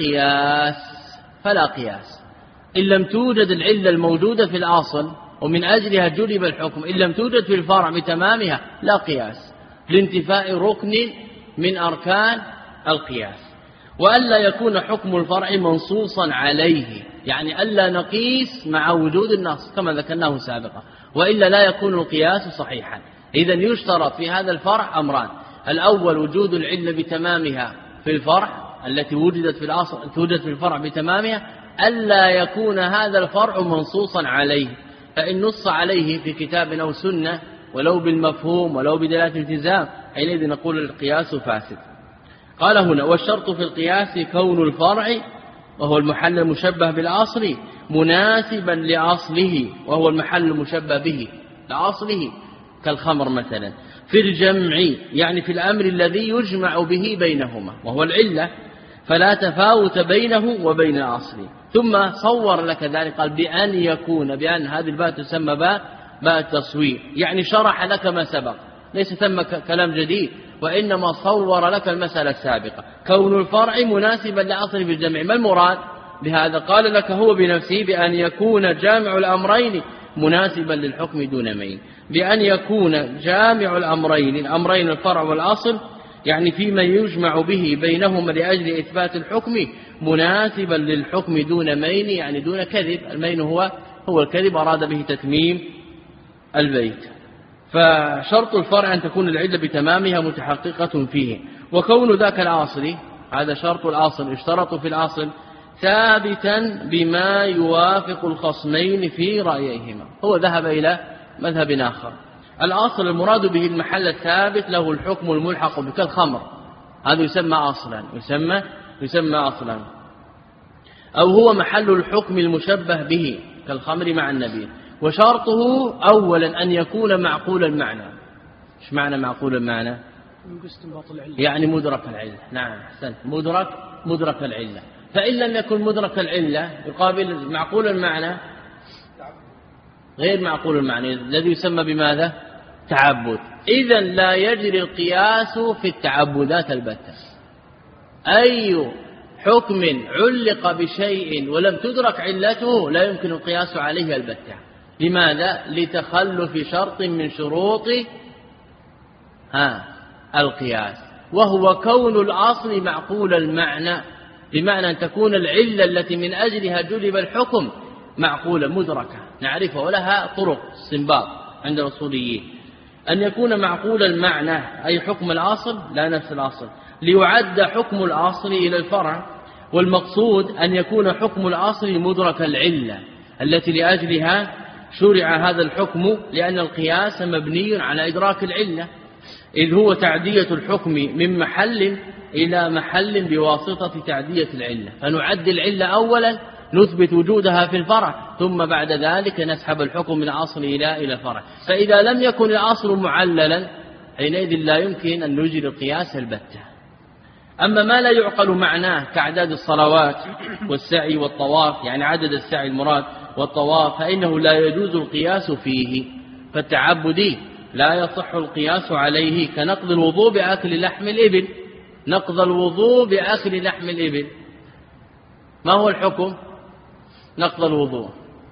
فلا قياس. إن لم توجد العلة الموجودة في الأصل ومن أجلها جلب الحكم، إن لم توجد في الفرع بتمامها لا قياس، لانتفاء ركن من أركان القياس. وألا يكون حكم الفرع منصوصا عليه، يعني ألا نقيس مع وجود النص كما ذكرناه سابقا، وإلا لا يكون القياس صحيحا. إذن يشترط في هذا الفرع أمران: الأول وجود العلة بتمامها في الفرع التي وجدت في الأصل توجد في الفرع بتمامها، ألا يكون هذا الفرع منصوصا عليه، فإن نص عليه في كتاب أو سنة ولو بالمفهوم ولو بدلالة التزام حينئذ نقول القياس فاسد. قال هنا: والشرط في القياس كون الفرع وهو المحل المشبه بالأصل مناسبا لأصله وهو المحل المشبه به لأصله، كالخمر مثلا، في الجمع يعني في الأمر الذي يجمع به بينهما وهو العلة، فلا تفاوت بينه وبين الأصل. ثم صور لك ذلك، قال بأن يكون، بأن هذه الباء تسمى باء التصوير، يعني شرح لك ما سبق، ليس ثم كلام جديد، وإنما صور لك المسألة السابقة. كون الفرع مناسبا لأصل في الجمع، ما المراد بهذا؟ قال لك هو بنفسه بأن يكون جامع الأمرين مناسبا للحكم دون مين، بأن يكون جامع الأمرين الفرع والأصل، يعني فيما يجمع به بينهما لأجل إثبات الحكم مناسبا للحكم دون مين، يعني دون كذب. المين هو الكذب، أراد به تتميم البيت. فشرط الفرع أن تكون العلة بتمامها متحققة فيه، وكون ذاك الأصل، هذا شرط الأصل، اشترطوا في الأصل ثابتا بما يوافق الخصمين في رأيهما. هو ذهب إلى مذهب آخر. الأصل المراد به المحل الثابت له الحكم الملحق به، كالخمر، هذا يسمى أصلا، يسمى أصلا، أو هو محل الحكم المشبه به كالخمر مع النبيذ. وشرطه أولا أن يكون معقول المعنى. إيش معنى معقول المعنى؟ يعني مدرك العلة. نعم أحسنت، مدرك العلة. فإن لم يكن مدرك العلة يقابل معقول المعنى غير معقول المعنى الذي يسمى بماذا؟ تعبد. إذن لا يجري القياس في التعبدات البتة. أي حكم علق بشيء ولم تدرك علته لا يمكن القياس عليه البتة. لماذا؟ لتخلف شرط من شروط القياس، وهو كون الأصل معقول المعنى، بمعنى أن تكون العلة التي من أجلها جلب الحكم معقولة مدركة نعرفها ولها طرق استنباط عند الأصوليين. أن يكون معقول المعنى أي حكم الأصل لا نفس الأصل، ليعد حكم الأصل إلى الفرع، والمقصود أن يكون حكم الأصل مدرك العلة التي لأجلها شرع هذا الحكم، لأن القياس مبني على إدراك العلة، إذ هو تعدية الحكم من محل إلى محل بواسطة تعدية العلة. فنعد العلة أولا، نثبت وجودها في الفرع، ثم بعد ذلك نسحب الحكم من الأصل إلى الفرع. فإذا لم يكن الأصل معللا حينئذ لا يمكن أن نجري القياس البتة. أما ما لا يعقل معناه كأعداد الصلوات والسعي والطواف، يعني عدد السعي المراد والطواف، فإنه لا يجوز القياس فيه. فالتعبدي لا يصح القياس عليه، كنقض الوضوء بأكل لحم الإبل. نقض الوضوء بأكل لحم الإبل، ما هو الحكم؟ نقض الوضوء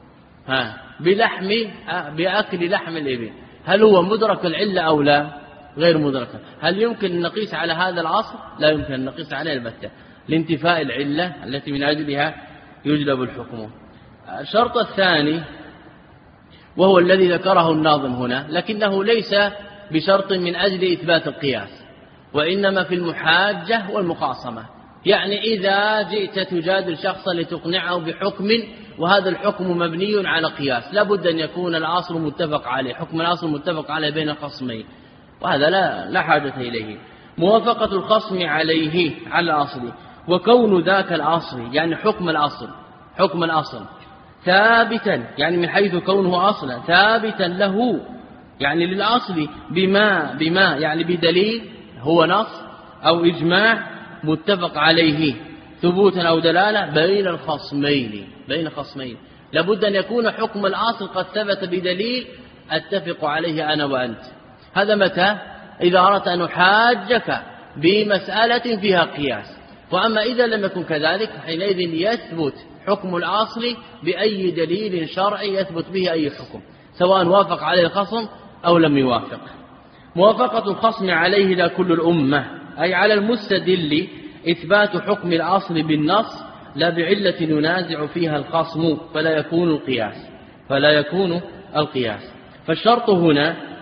بأكل لحم الإبل، هل هو مدرك العلة أو لا؟ غير مدركة. هل يمكن أن نقيس على هذا الأصل؟ لا يمكن أن نقيس عليه البتة، لانتفاء العلة التي من أجلها يجلب الحكم. الشرط الثاني وهو الذي ذكره الناظم هنا، لكنه ليس بشرط من أجل إثبات القياس، وإنما في المحاجة والمخاصمة. يعني إذا جئت تجادل شخصا لتقنعه بحكم وهذا الحكم مبني على قياس، لابد أن يكون الأصل متفق عليه، حكم الأصل متفق عليه بين الخصمين، وهذا لا حاجة إليه. موافقة الخصم عليه على الأصل، وكون ذاك الأصل يعني حكم الأصل ثابتا، يعني من حيث كونه أصلا ثابتا له، يعني للأصل بما يعني بدليل هو نص أو إجماع متفق عليه ثبوتا أو دلالة بين الخصمين. لابد أن يكون حكم الأصل قد ثبت بدليل أتفق عليه أنا وأنت. هذا متى؟ إذا أردت أن أحاجك بمسألة فيها قياس. وأما إذا لم يكن كذلك حينئذ يثبت حكم الأصل بأي دليل شرعي يثبت به أي حكم، سواء وافق عليه الخصم أو لم يوافق. موافقة الخصم عليه لا كل الأمة، أي على المستدل إثبات حكم الأصل بالنص لا بعلة ينازع فيها الخصم، فلا يكون القياس. فالشرط هنا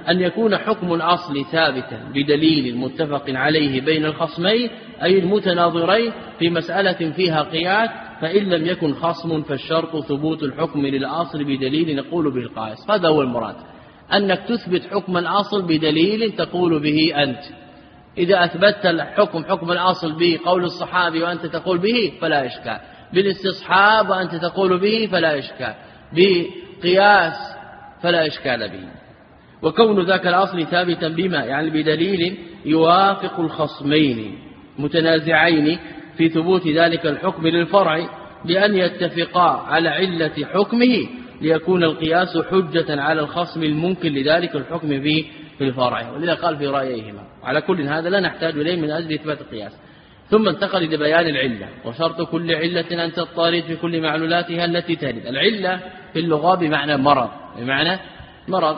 أن يكون حكم الأصل ثابتا بدليل متفق عليه بين الخصمين أي المتناظرين في مسألة فيها قياس، فإن لم يكن خصم فالشرط ثبوت الحكم للأصل بدليل نقول به القياس. هذا هو المراد، أنك تثبت حكم الأصل بدليل تقول به أنت. إذا أثبتت الحكم حكم الأصل بقول الصحابي وأنت تقول به فلا إشكال، بالاستصحاب وأنت تقول به فلا إشكال، بقياس فلا إشكال به. وكون ذاك الأصل ثابتا بما يعني بدليل يوافق الخصمين متنازعين في ثبوت ذلك الحكم للفرع بأن يتفقا على علة حكمه ليكون القياس حجة على الخصم الممكن لذلك الحكم به في الفرع، ولذا قال في رأيهما. على كل هذا لا نحتاج إليه من أجل إثبات القياس. ثم انتقل إلى بيان العلة، وشرط كل علة أن تضطرد في كل معلولاتها التي ترد. العلة في اللغة بمعنى مرض، بمعنى مرض.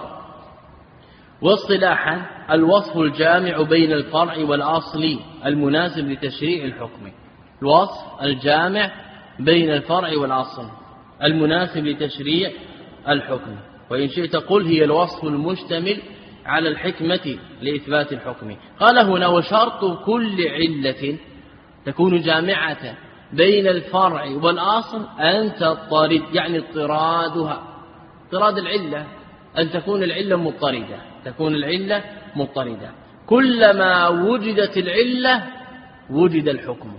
واصطلاحا الوصف الجامع بين الفرع والأصل المناسب لتشريع الحكم. الوصف الجامع بين الفرع والأصل المناسب لتشريع الحكم، وإن شئت قل هي الوصف المشتمل على الحكمة لإثبات الحكم. قال هنا وشرط كل علة تكون جامعة بين الفرع والأصل أن تضطرد، يعني اضطرادها، اضطراد العلة أن تكون العلة مضطردة، تكون العلة مضطردة. كلما وجدت العلة وجد الحكم،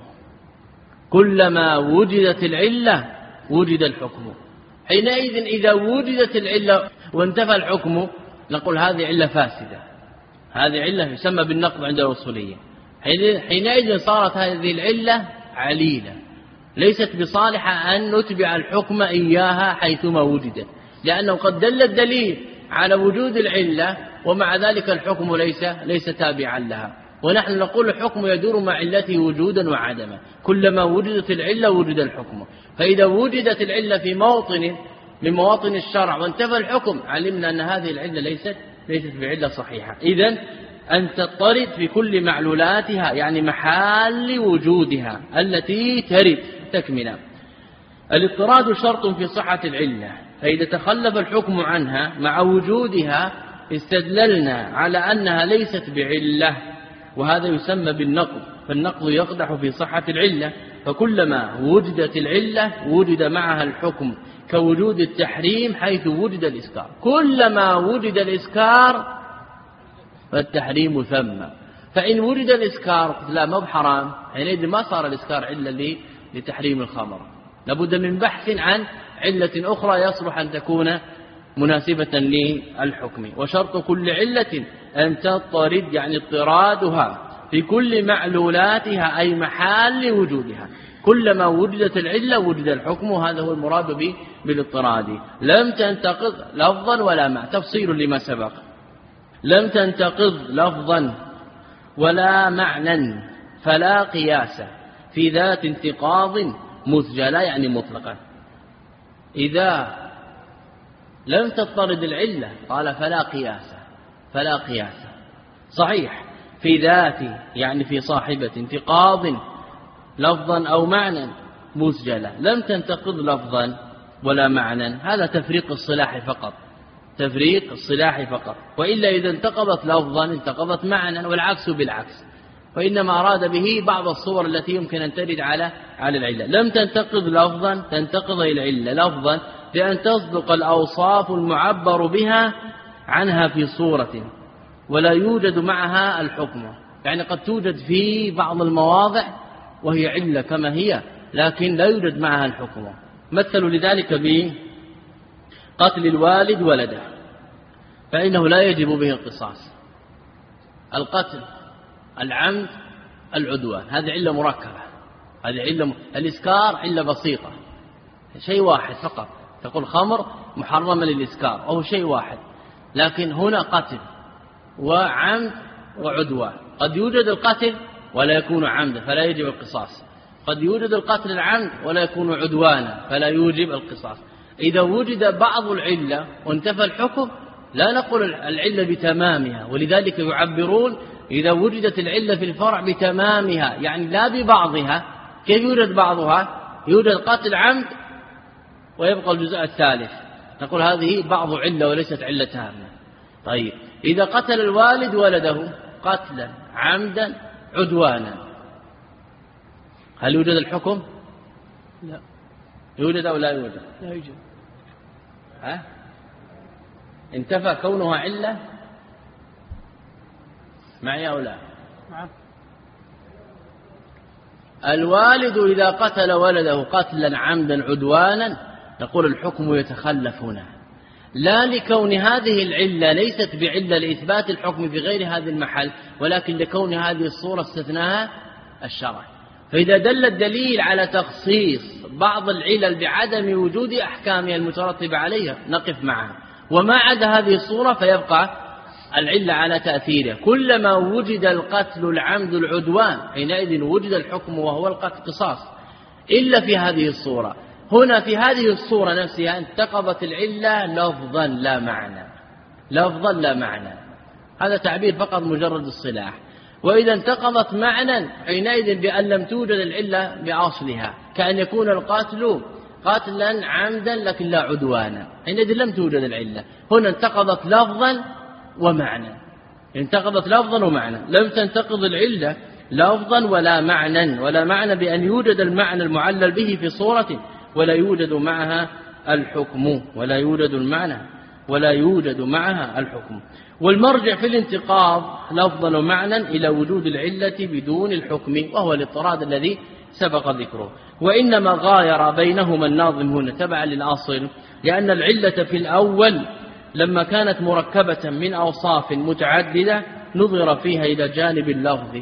كلما وجدت العلة وجد الحكم. حينئذ إذا وجدت العلة وانتفى الحكم نقول هذه علة فاسدة، هذه علة يسمى بالنقض عند الأصولية. حينئذ صارت هذه العلة عليلة ليست بصالحة أن نتبع الحكم إياها حيثما وجدت، لأنه قد دل الدليل على وجود العلة ومع ذلك الحكم ليس تابعا لها. ونحن نقول الحكم يدور مع علته وجودا وعدما، كلما وجدت العلة وجد الحكم. فإذا وجدت العلة في موطن من مواطن الشرع وانتفى الحكم علمنا أن هذه العلة ليست بعلة صحيحة. إذن أن تضطرد في كل معلولاتها يعني محال وجودها التي ترد تكملا. الاضطراد شرط في صحة العلة، فإذا تخلف الحكم عنها مع وجودها استدللنا على أنها ليست بعلة، وهذا يسمى بالنقض. فالنقض يقدح في صحة العلة، فكلما وجدت العلة وجد معها الحكم، كوجود التحريم حيث وجد الإسكار. كلما وجد الإسكار فالتحريم ثم، فإن وجد الإسكار لا مو حرام، حينئذ ما صار الإسكار علة لتحريم الخمر، لابد من بحث عن علة أخرى يصلح أن تكون مناسبة للحكم. وشرط كل علة أن تضطرد يعني اضطرادها في كل معلولاتها أي محال وجودها. كلما وجدت العلة وجد الحكم، هذا هو المراد بالاضطراد. لم تنتقض لفظا ولا معنى، تفصيل لما سبق. لم تنتقض لفظا ولا معنى فلا قياس في ذات انتقاض مسجلة يعني مطلقا. إذا لم تضطرد العلة قال فلا قياس صحيح في ذات يعني في صاحبة انتقاض لفظا أو معنى مسجلة. لم تنتقض لفظا ولا معنى، هذا تفريق الصلاح فقط، تفريق الصلاح فقط. وإلا إذا انتقضت لفظا انتقضت معنى، والعكس بالعكس. وإنما أراد به بعض الصور التي يمكن أن ترد على العلة. لم تنتقض لفظا تنتقض العلة لفظا لأن تصدق الأوصاف المعبر بها عنها في صورة ولا يوجد معها الحكم. يعني قد توجد في بعض المواضع وهي علة كما هي لكن لا يوجد معها الحكم. مثلوا لذلك بقتل الوالد ولده، فإنه لا يجب به القصاص. القتل العمد العدوان هذه علة مركبة، هذه علة. الإسكار علة بسيطة، شيء واحد فقط، تقول خمر محرمة للإسكار أو شيء واحد. لكن هنا قتل وعمد وعدوان، قد يوجد القتل ولا يكون عمدا فلا يجب القصاص، قد يوجد القتل العمد ولا يكون عدوانا فلا يوجب القصاص. إذا وجد بعض العلة وانتفى الحكم لا نقول العلة بتمامها، ولذلك يعبرون إذا وجدت العلة في الفرع بتمامها يعني لا ببعضها. كيف يوجد بعضها؟ يوجد قتل عمد ويبقى الجزء الثالث، نقول هذه بعض علة وليست علة تامة. طيب إذا قتل الوالد ولده قتلا عمدا عدوانا هل يوجد الحكم؟ لا. يوجد أو لا يوجد؟ لا يوجد. انتفى كونها علة معي أو لا؟ نعم. الوالد إذا قتل ولده قتلا عمدا عدوانا نقول الحكم يتخلف هنا، لا لكون هذه العلة ليست بعلة لإثبات الحكم في غير هذا المحل، ولكن لكون هذه الصورة استثناها الشرع. فإذا دل الدليل على تخصيص بعض العلل بعدم وجود أحكامها المترتبة عليها نقف معها، وما عدا هذه الصورة فيبقى العلة على تأثيره. كلما وجد القتل العمد العدوان حينئذ وجد الحكم وهو القتل قصاص، إلا في هذه الصورة. هنا في هذه الصورة نفسها انتقضت العلة لفظا لا معنى، لفظا لا معنى، هذا تعبير فقط مجرد الصلاح. وإذا انتقضت معنى حينئذ بأن لم توجد العلة بأصلها، كأن يكون القاتل قاتلا عمدا لكن لا عدوانا، حينئذ لم توجد العلة. هنا انتقضت لفظا ومعنى، انتقضت لفظا ومعنى، لم تنتقض العلة لفظا ولا معنى، ولا معنى بأن يوجد المعنى المعلل به في صورة ولا يوجد معها الحكم، ولا يوجد المعنى ولا يوجد معها الحكم. والمرجع في الانتقاض لفظا ومعنى إلى وجود العلة بدون الحكم، وهو الاضطراد الذي سبق ذكره. وإنما غاير بينهما الناظم هنا تبعا للأصل، لأن العلة في الأول لما كانت مركبة من أوصاف متعددة نظر فيها إلى جانب اللفظ،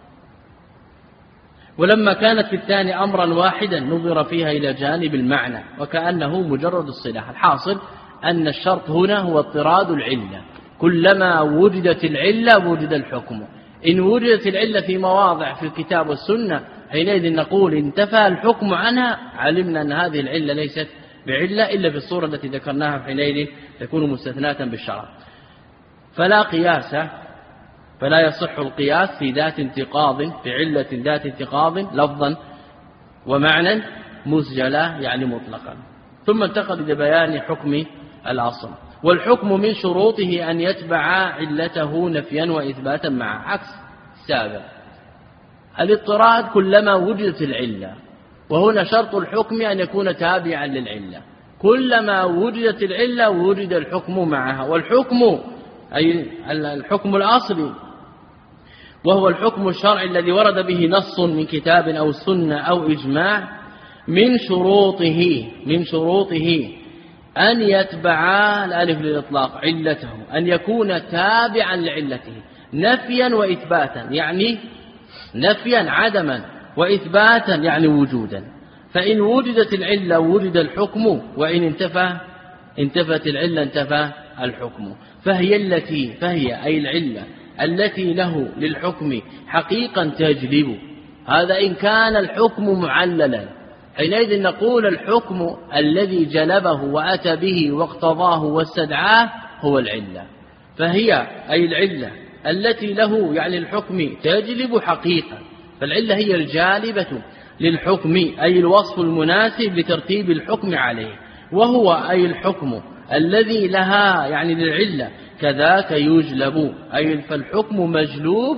ولما كانت في الثاني أمرا واحدا نظر فيها إلى جانب المعنى، وكأنه مجرد الصلاح. الحاصل أن الشرط هنا هو اضطراد العلة، كلما وجدت العلة وجد الحكم. إن وجدت العلة في مواضع في الكتاب والسنة حينئذ نقول انتفى الحكم عنها، علمنا أن هذه العلة ليست بعلة إلا في الصورة التي ذكرناها، حينئذ تكون مستثناة بالشرع. فلا قياس، فلا يصح القياس في ذات انتقاض، في علة ذات انتقاض لفظا ومعنى مسجلة يعني مطلقا. ثم انتقل إلى بيان حكم الأصل. والحكم من شروطه أن يتبع علته نفيا وإثباتا معه، عكس السابق. الاضطراد كلما وجدت العلة، وهنا شرط الحكم أن يكون تابعا للعلة، كلما وجدت العلة وجد الحكم معها. والحكم أي الحكم الأصلي وهو الحكم الشرعي الذي ورد به نص من كتاب أو سنة أو إجماع، من شروطه أن يتبع الألف للإطلاق علته، أن يكون تابعا لعلته نفيا وإثباتا، يعني نفيا عدما، وإثباتا يعني وجودا. فإن وجدت العلة وجد الحكم، وإن انتفت العلة انتفى الحكم. فهي أي العلة التي له للحكم حقيقا تجلب، هذا إن كان الحكم معللا، حينئذ نقول الحكم الذي جلبه وأتى به واقتضاه واستدعاه هو العلة. فهي أي العلة التي له يعني الحكم تجلب حقيقة، فالعلة هي الجالبة للحكم، أي الوصف المناسب لترتيب الحكم عليه، وهو أي الحكم الذي لها يعني للعلة كذاك يجلب، أي فالحكم مجلوب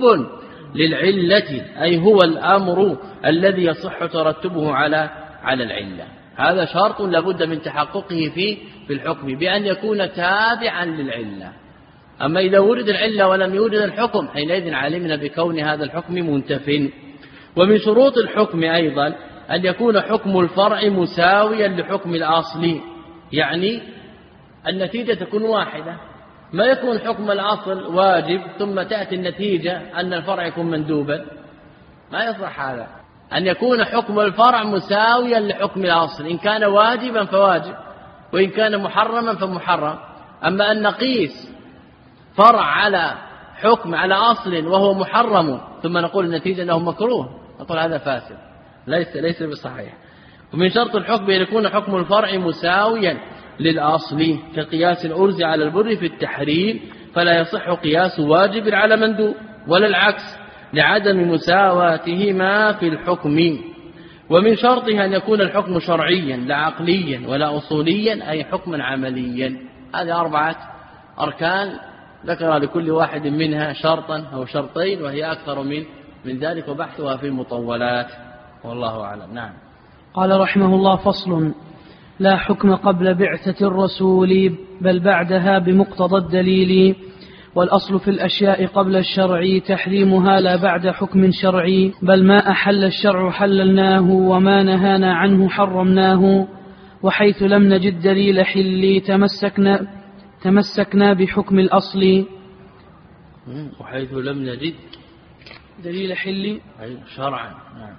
للعلة، أي هو الأمر الذي يصح ترتبه على العلة. هذا شرط لابد من تحققه في الحكم بأن يكون تابعا للعلة. أما إذا وجد العلة ولم يوجد الحكم حينئذ علمنا بكون هذا الحكم منتف. ومن شروط الحكم أيضا أن يكون حكم الفرع مساويا لحكم الأصل، يعني النتيجة تكون واحدة، ما يكون حكم الأصل واجب ثم تأتي النتيجة أن الفرع يكون مندوبا، ما يصح هذا. أن يكون حكم الفرع مساويا لحكم الأصل، إن كان واجبا فواجب، وإن كان محرما فمحرم. أما أن نقيس فرع على حكم على أصل وهو محرم ثم نقول النتيجة أنه مكروه، نقول هذا فاسد، ليس بصحيح. ومن شرط الحكم أن يكون حكم الفرع مساويا للأصل، كقياس الأرز على البر في التحريم، فلا يصح قياس واجب على مندوب ولا العكس لعدم مساواتهما في الحكم. ومن شرطها أن يكون الحكم شرعيا لا عقليا ولا أصوليا، أي حكما عمليا. هذه 4 أركان ذكر لكل واحد منها شرطا أو شرطين وهي أكثر من ذلك، وبحثها في المطولات والله أعلم. نعم. قال رحمه الله: فصل: لا حكم قبل بعثة الرسول بل بعدها بمقتضى الدليل، والأصل في الأشياء قبل الشرع تحريمها لا بعد حكم شرعي، بل ما أحل الشرع حللناه وما نهانا عنه حرمناه، وحيث لم نجد دليل حل تمسكنا بحكم الأصل. وحيث لم نجد دليل حل شرعا. نعم.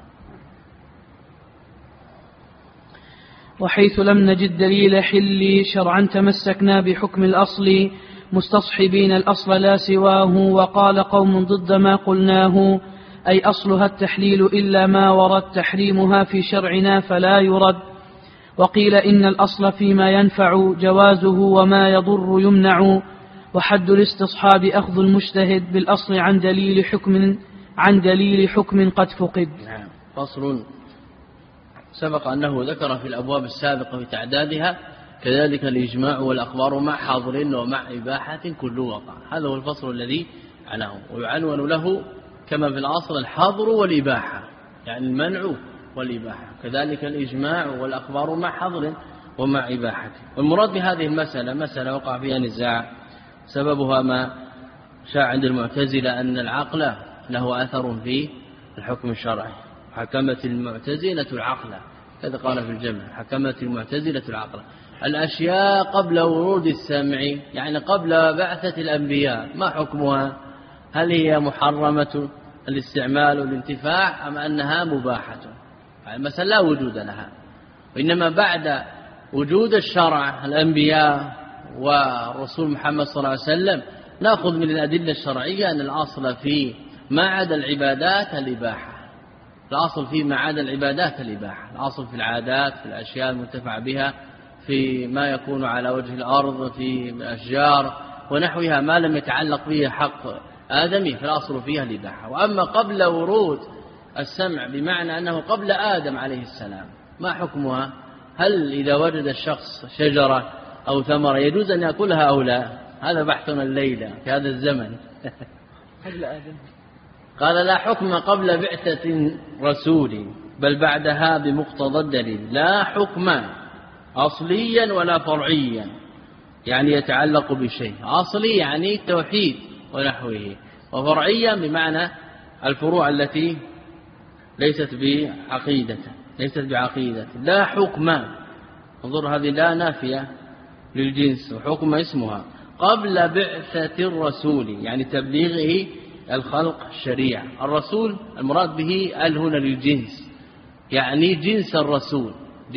وحيث لم نجد دليل حل شرعا تمسكنا بحكم الأصل، مستصحبين الأصل لا سواه، وقال قوم ضد ما قلناه، أي أصلها التحليل إلا ما ورد تحريمها في شرعنا فلا يرد. وقيل إن الأصل فيما ينفع جوازه وما يضر يمنع، وحد الاستصحاب أخذ المجتهد بالأصل عن دليل حكم قد فقد. نعم. فصل: سبق أنه ذكر في الأبواب السابقة في تعدادها كذلك الإجماع والأخبار مع حاضر ومع إباحة كل وقع. هذا هو الفصل الذي عناه، ويعنون له كما في الأصل الحظر والإباحة، يعني المنع والإباحة، كذلك الإجماع والأخبار مع حظر ومع إباحة. والمراد بهذه المسألة مسألة وقع فيها نزاع، سببها ما شاع عند المعتزلة أن العقل له أثر في الحكم الشرعي، حكمت المعتزلة العقل، كذا قال في الجمع، حكمت المعتزلة العقل. الأشياء قبل ورود السمع، يعني قبل بعثة الأنبياء، ما حكمها؟ هل هي محرمة الاستعمال والانتفاع أم أنها مباحة؟ المسألة لا وجود لها، وإنما بعد وجود الشرع الأنبياء والرسول محمد صلى الله عليه وسلم نأخذ من الأدلة الشرعية أن الأصل في ما عدا العبادات الإباحة. الأصل في ما عدا العبادات الإباحة، الأصل في العادات، في الأشياء المنتفع بها، في ما يكون على وجه الأرض، في الأشجار ونحوها، ما لم يتعلق به حق آدمي فالأصل فيها الإباحة. وأما قبل ورود السمع بمعنى أنه قبل آدم عليه السلام، ما حكمها؟ هل إذا وجد الشخص شجرة أو ثمرة يجوز أن يأكلها أو لا؟ هذا بحثنا الليلة في هذا الزمن. قبل آدم قال: لا حكم قبل بعثة رسول بل بعدها بمقتضى الدليل. لا حكم أصليا ولا فرعيا، يعني يتعلق بشيء. أصلي يعني التوحيد ونحوه، وفرعيا بمعنى الفروع التي ليست بعقيدة. لا حكم، انظر هذه لا نافية للجنس، وحكم اسمها قبل بعثة الرسول، يعني تبليغه الخلق الشريعة. الرسول المراد به هنا للجنس، يعني جنس الرسول،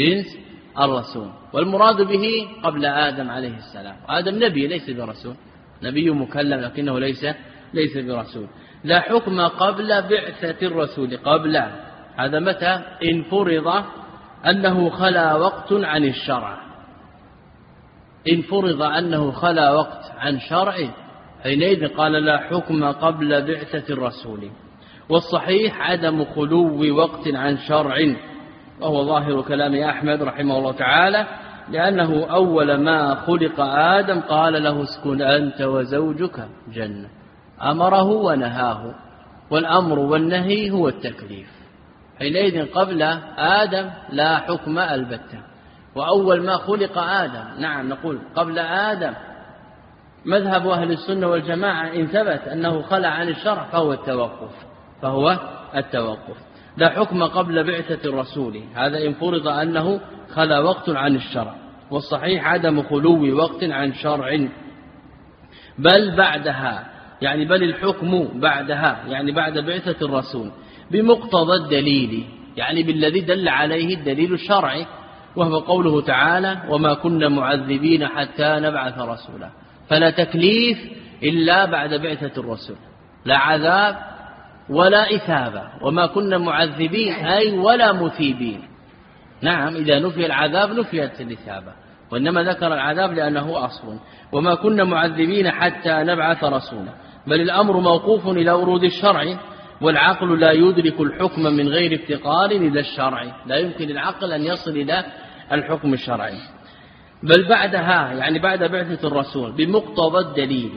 والمراد به قبل آدم عليه السلام. آدم نبي ليس برسول، نبي مكلم لكنه ليس برسول. لا حكم قبل بعثة الرسول. قبل هذا متى؟ إن فرض أنه خلا وقت عن الشرع. إن فرض أنه خلا وقت عن شرع حينئذ قال: لا حكم قبل بعثة الرسول. والصحيح عدم خلو وقت عن شرع، وهو ظاهر كلام أحمد رحمه الله تعالى، لأنه أول ما خلق آدم قال له: اسكن أنت وزوجك جنة، أمره ونهاه، والأمر والنهي هو التكليف. حينئذ قبل آدم لا حكم البتة. وأول ما خلق آدم، نعم نقول قبل آدم مذهب أهل السنة والجماعة إن ثبت أنه خلع عن الشرع فهو التوقف. لا حكم قبل بعثة الرسول، هذا إن فرض أنه خلا وقت عن الشرع. والصحيح عدم خلو وقت عن شرع، بل بعدها، يعني بل الحكم بعدها، يعني بعد بعثة الرسول، بمقتضى الدليل، يعني بالذي دل عليه الدليل الشرعي، وهو قوله تعالى: وما كنا معذبين حتى نبعث رسولا. فلا تكليف إلا بعد بعثة الرسول، لا عذاب ولا إثابة. وما كنا معذبين أي ولا مثيبين. نعم، إذا نفي العذاب نفيت الإثابة، وإنما ذكر العذاب لأنه أصل. وما كنا معذبين حتى نبعث رسولا، بل الأمر موقوف إلى ورود الشرع، والعقل لا يدرك الحكم من غير افتقار إلى الشرع، لا يمكن العقل أن يصل إلى الحكم الشرعي. بل بعدها، يعني بعد بعثة الرسول، بمقتضى الدليل،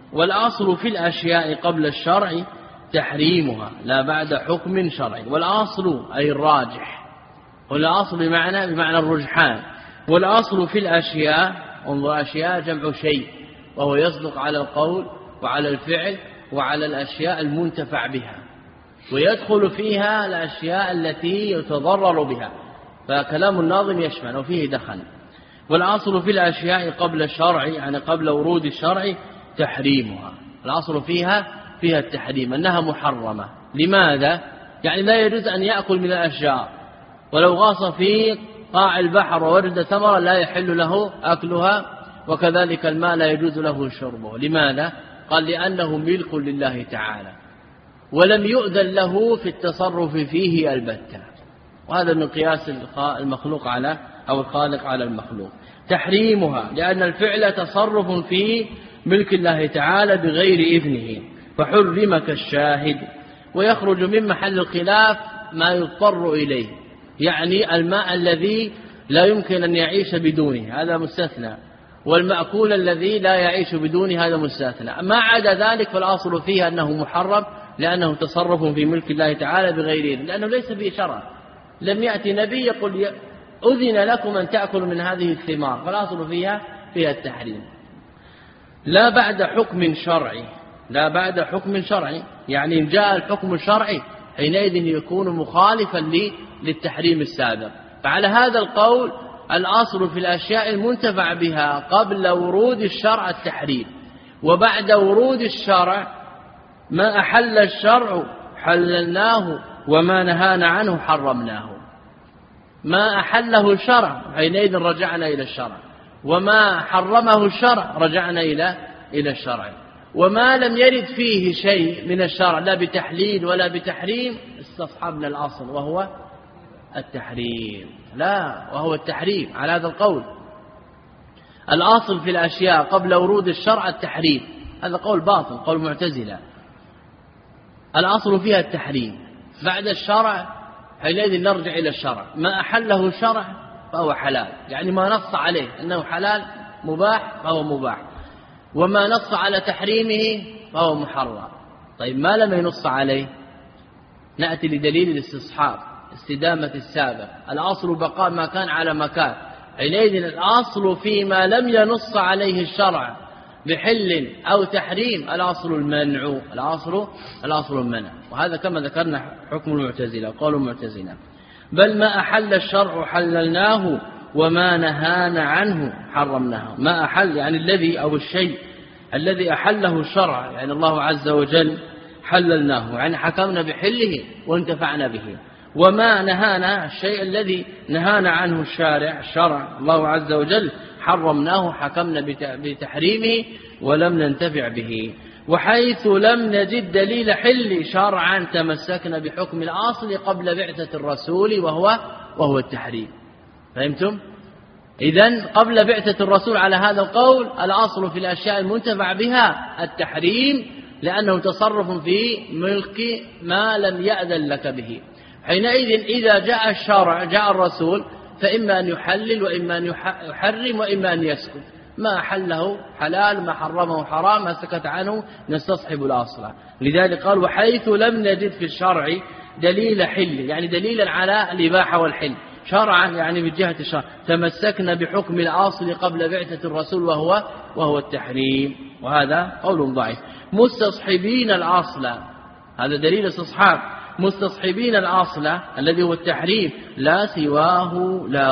والأصل في الأشياء قبل الشرع تحريمها لا بعد حكم شرعي. والأصل أي الراجح، والأصل بمعنى الرجحان. والأصل في الأشياء، انظر أشياء جمع شيء، وهو يصدق على القول وعلى الفعل وعلى الأشياء المنتفع بها، ويدخل فيها الأشياء التي يتضرر بها، فكلام الناظم يشمل وفيه دخل. والأصل في الأشياء قبل الشرع يعني قبل ورود الشرع تحريمها، الأصل فيها التحريم، أنها محرمة. لماذا؟ يعني لا يجوز أن يأكل من الأشجار، ولو غاص في قاع البحر ووجد ثمرة لا يحل له أكلها، وكذلك الماء لا يجوز له شربه. لماذا؟ قال لأنه ملك لله تعالى، ولم يؤذن له في التصرف فيه البتة، وهذا من قياس المخلوق على أو الخالق على المخلوق. تحريمها لأن الفعل تصرف في ملك الله تعالى بغير إذنه، فحرم كالشاهد. ويخرج من محل الخلاف ما يضطر إليه، يعني الماء الذي لا يمكن أن يعيش بدونه هذا مستثنى، والمأكول الذي لا يعيش بدونه هذا مستثنى. ما عدا ذلك فالأصل فيها أنه محرم، لأنه تصرف في ملك الله تعالى بغير إذن، لأنه ليس به شرع. لم يأتي نبي يقول أذن لكم أن تأكلوا من هذه الثمار، فالأصل فيها التحريم. لا بعد حكم شرعي، لا بعد حكم شرعي يعني إن جاء الحكم الشرعي حينئذ يكون مخالفا للتحريم السابق. فعلى هذا القول الأصل في الأشياء المنتفع بها قبل ورود الشرع التحريم، وبعد ورود الشرع ما أحل الشرع حللناه وما نهانا عنه حرمناه. ما أحله الشرع حينئذ رجعنا إلى الشرع، وما حرمه الشرع رجعنا إلى الشرع. وما لم يرد فيه شيء من الشرع لا بتحليل ولا بتحريم استصحبنا الأصل وهو التحريم. لا، وهو التحريم على هذا القول. الأصل في الأشياء قبل ورود الشرع التحريم، هذا قول باطل، قول معتزلة. الأصل فيها التحريم، بعد الشرع حينئذ نرجع إلى الشرع. ما أحله الشرع فهو حلال، يعني ما نص عليه أنه حلال مباح فهو مباح، وما نص على تحريمه فهو محرم. طيب ما لم ينص عليه نأتي لدليل الاستصحاب، استدامة السابق. الأصل بقاء ما كان على مكان، حينئذ الأصل فيما لم ينص عليه الشرع بحل أو تحريم الأصل المنع، الأصل المنع. وهذا كما ذكرنا حكم المعتزلة وقول المعتزلة. بل ما أحل الشرع حللناه وما نهانا عنه حرمناه. ما أحل يعني الذي أو الشيء الذي أحله الشرع، يعني الله عز وجل حللناه، يعني حكمنا بحله وانتفعنا به. وما نهانا الشيء الذي نهانا عنه الشرع الله عز وجل حرمناه، حكمنا بتحريمه ولم ننتفع به. وحيث لم نجد دليل حل شرعا تمسكنا بحكم الأصل قبل بعثة الرسول وهو التحريم. فهمتم؟ إذن قبل بعثة الرسول على هذا القول الأصل في الأشياء المنتفع بها التحريم، لأنه تصرف في ملك ما لم يأذن لك به. حينئذ إذا جاء الشرع جاء الرسول فإما أن يحلل وإما أن يحرم وإما أن يسكت. ما حله حلال، ما حرمه حرام، ما سكت عنه نستصحب الأصل. لذلك قال وحيث لم نجد في الشرع دليل حل، يعني دليلا على الإباحة والحل شرعا، يعني من جهة الشرع تمسكنا بحكم الأصل قبل بعثة الرسول وهو التحريم. وهذا قول ضعيف. مستصحبين الأصل، هذا دليل استصحاب، مستصحبين الأصل الذي هو التحريم لا سواه لا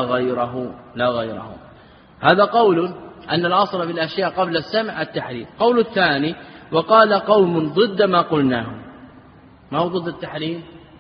غيره. هذا قول أن الأصل في الأشياء قبل السمع التحريم. قول الثاني وقال قوم ضد ما قلناه. ما هو ضد التحريم؟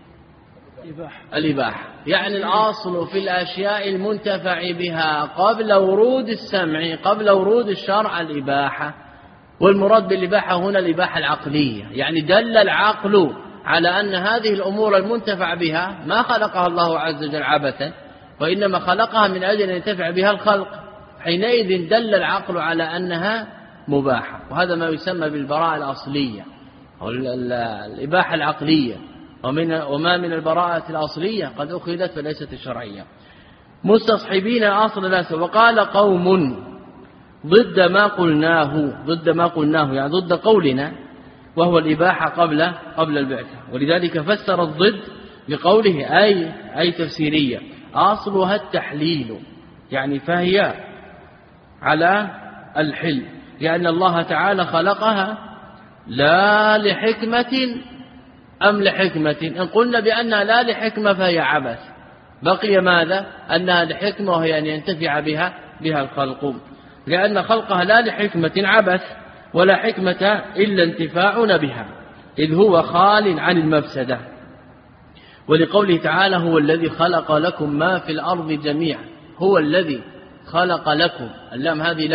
الإباحة. يعني الأصل في الأشياء المنتفع بها قبل ورود السمع قبل ورود الشرع الإباحة. والمراد بالإباحة هنا الإباحة العقلية، يعني دل العقل على أن هذه الأمور المنتفع بها ما خلقها الله عز وجل عبثا، وإنما خلقها من أجل أن ينتفع بها الخلق. حينئذ دل العقل على أنها مباحة، وهذا ما يسمى بالبراءة الأصلية أو الإباحة العقلية. وما من البراءة الأصلية قد أخذت فليست الشرعية. مستصحبين الأصل لا سوى. وقال قوم ضد ما قلناه يعني ضد قولنا، وهو الإباحة قبل البعثة. ولذلك فسر الضد بقوله أي تفسيرية أصلها التحليل، يعني فهي على الحل، لأن الله تعالى خلقها لا لحكمة أم لحكمة. إن قلنا بأنها لا لحكمة فهي عبث، بقي ماذا؟ أنها لحكمة، وهي أن ينتفع بها الخلق، لأن خلقها لا لحكمة عبث، ولا حكمة إلا انتفاعنا بها، إذ هو خال عن المفسدة. ولقوله تعالى هو الذي خلق لكم ما في الأرض جميعا، هو الذي خلق لكم، اللام هذه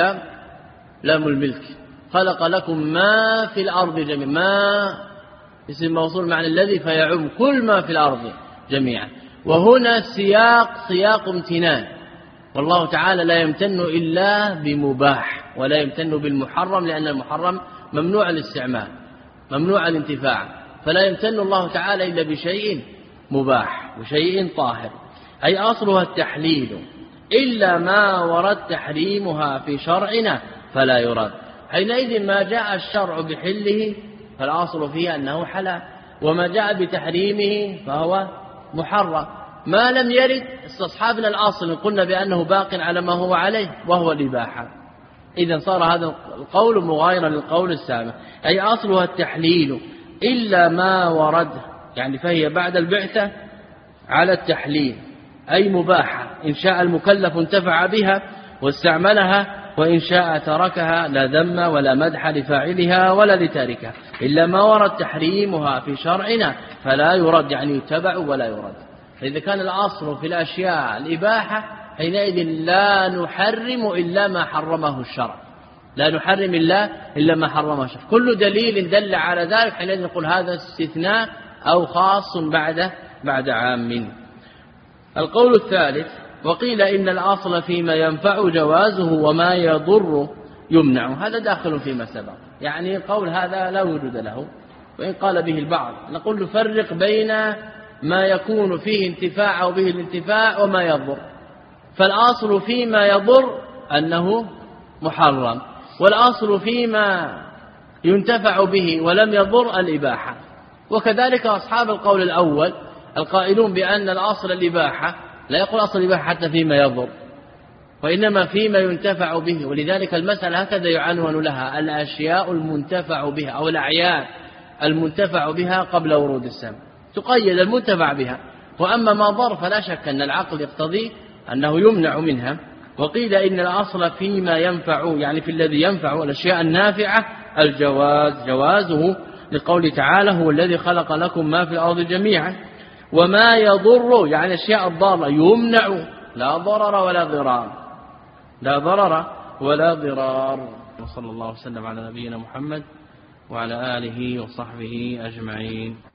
لام الملك، خلق لكم ما في الأرض جميعا، ما اسم موصول معنى الذي فيعم كل ما في الأرض جميعا. وهنا سياق امتنان، والله تعالى لا يمتن إلا بمباح، ولا يمتن بالمحرم، لأن المحرم ممنوع الاستعمال ممنوع الانتفاع، فلا يمتن الله تعالى إلا بشيء مباح وشيء طاهر، أي أصلها التحليل، إلا ما ورد تحريمها في شرعنا فلا يرد. حينئذ ما جاء الشرع بحله فالأصل فيه أنه حلال، وما جاء بتحريمه فهو محرم. ما لم يرد استصحابنا الأصل قلنا بأنه باق على ما هو عليه وهو الإباحة. إذا صار هذا القول مغايرا للقول السابق، أي أصلها التحليل إلا ما ورد، يعني فهي بعد البعثة على التحليل، أي مباحة، إن شاء المكلف انتفع بها واستعملها، وإن شاء تركها، لا ذم ولا مدح لفاعلها ولا لتاركها. إلا ما ورد تحريمها في شرعنا فلا يرد، يعني يتبع ولا يرد. فإذا كان الأصل في الأشياء الإباحة حينئذ لا نحرم إلا ما حرمه الشرع، لا نحرم إلا ما حرمه الشرع. كل دليل دل على ذلك حينئذ نقول هذا استثناء أو خاص بعد عام. القول الثالث: وقيل إن الأصل فيما ينفع جوازه وما يضر يمنع. هذا داخل فيما سبق، يعني قول هذا لا وجود له، وإن قال به البعض نقول نفرق بين ما يكون فيه انتفاع أو به الانتفاع وما يضر. فالأصل فيما يضر أنه محرم، والأصل فيما ينتفع به ولم يضر الإباحة. وكذلك أصحاب القول الأول القائلون بأن الأصل الإباحة، لا يقول أصل الإباحة حتى فيما يضر، وإنما فيما ينتفع به. ولذلك المسألة هكذا يعنون لها: الأشياء المنتفع بها أو الأعيان المنتفع بها قبل ورود السمع، تقيد المنتفع بها. وأما ما ضر فلا شك أن العقل يقتضي أنه يمنع منها. وقيل إن الأصل فيما ينفع، يعني في الذي ينفع الأشياء النافعة، الجواز، جوازه لقول تعالى هو الذي خلق لكم ما في الأرض جميعا. وما يضر يعني الأشياء الضارة يمنع، لا ضرر ولا ضرار. وصلى الله وسلم على نبينا محمد وعلى آله وصحبه أجمعين.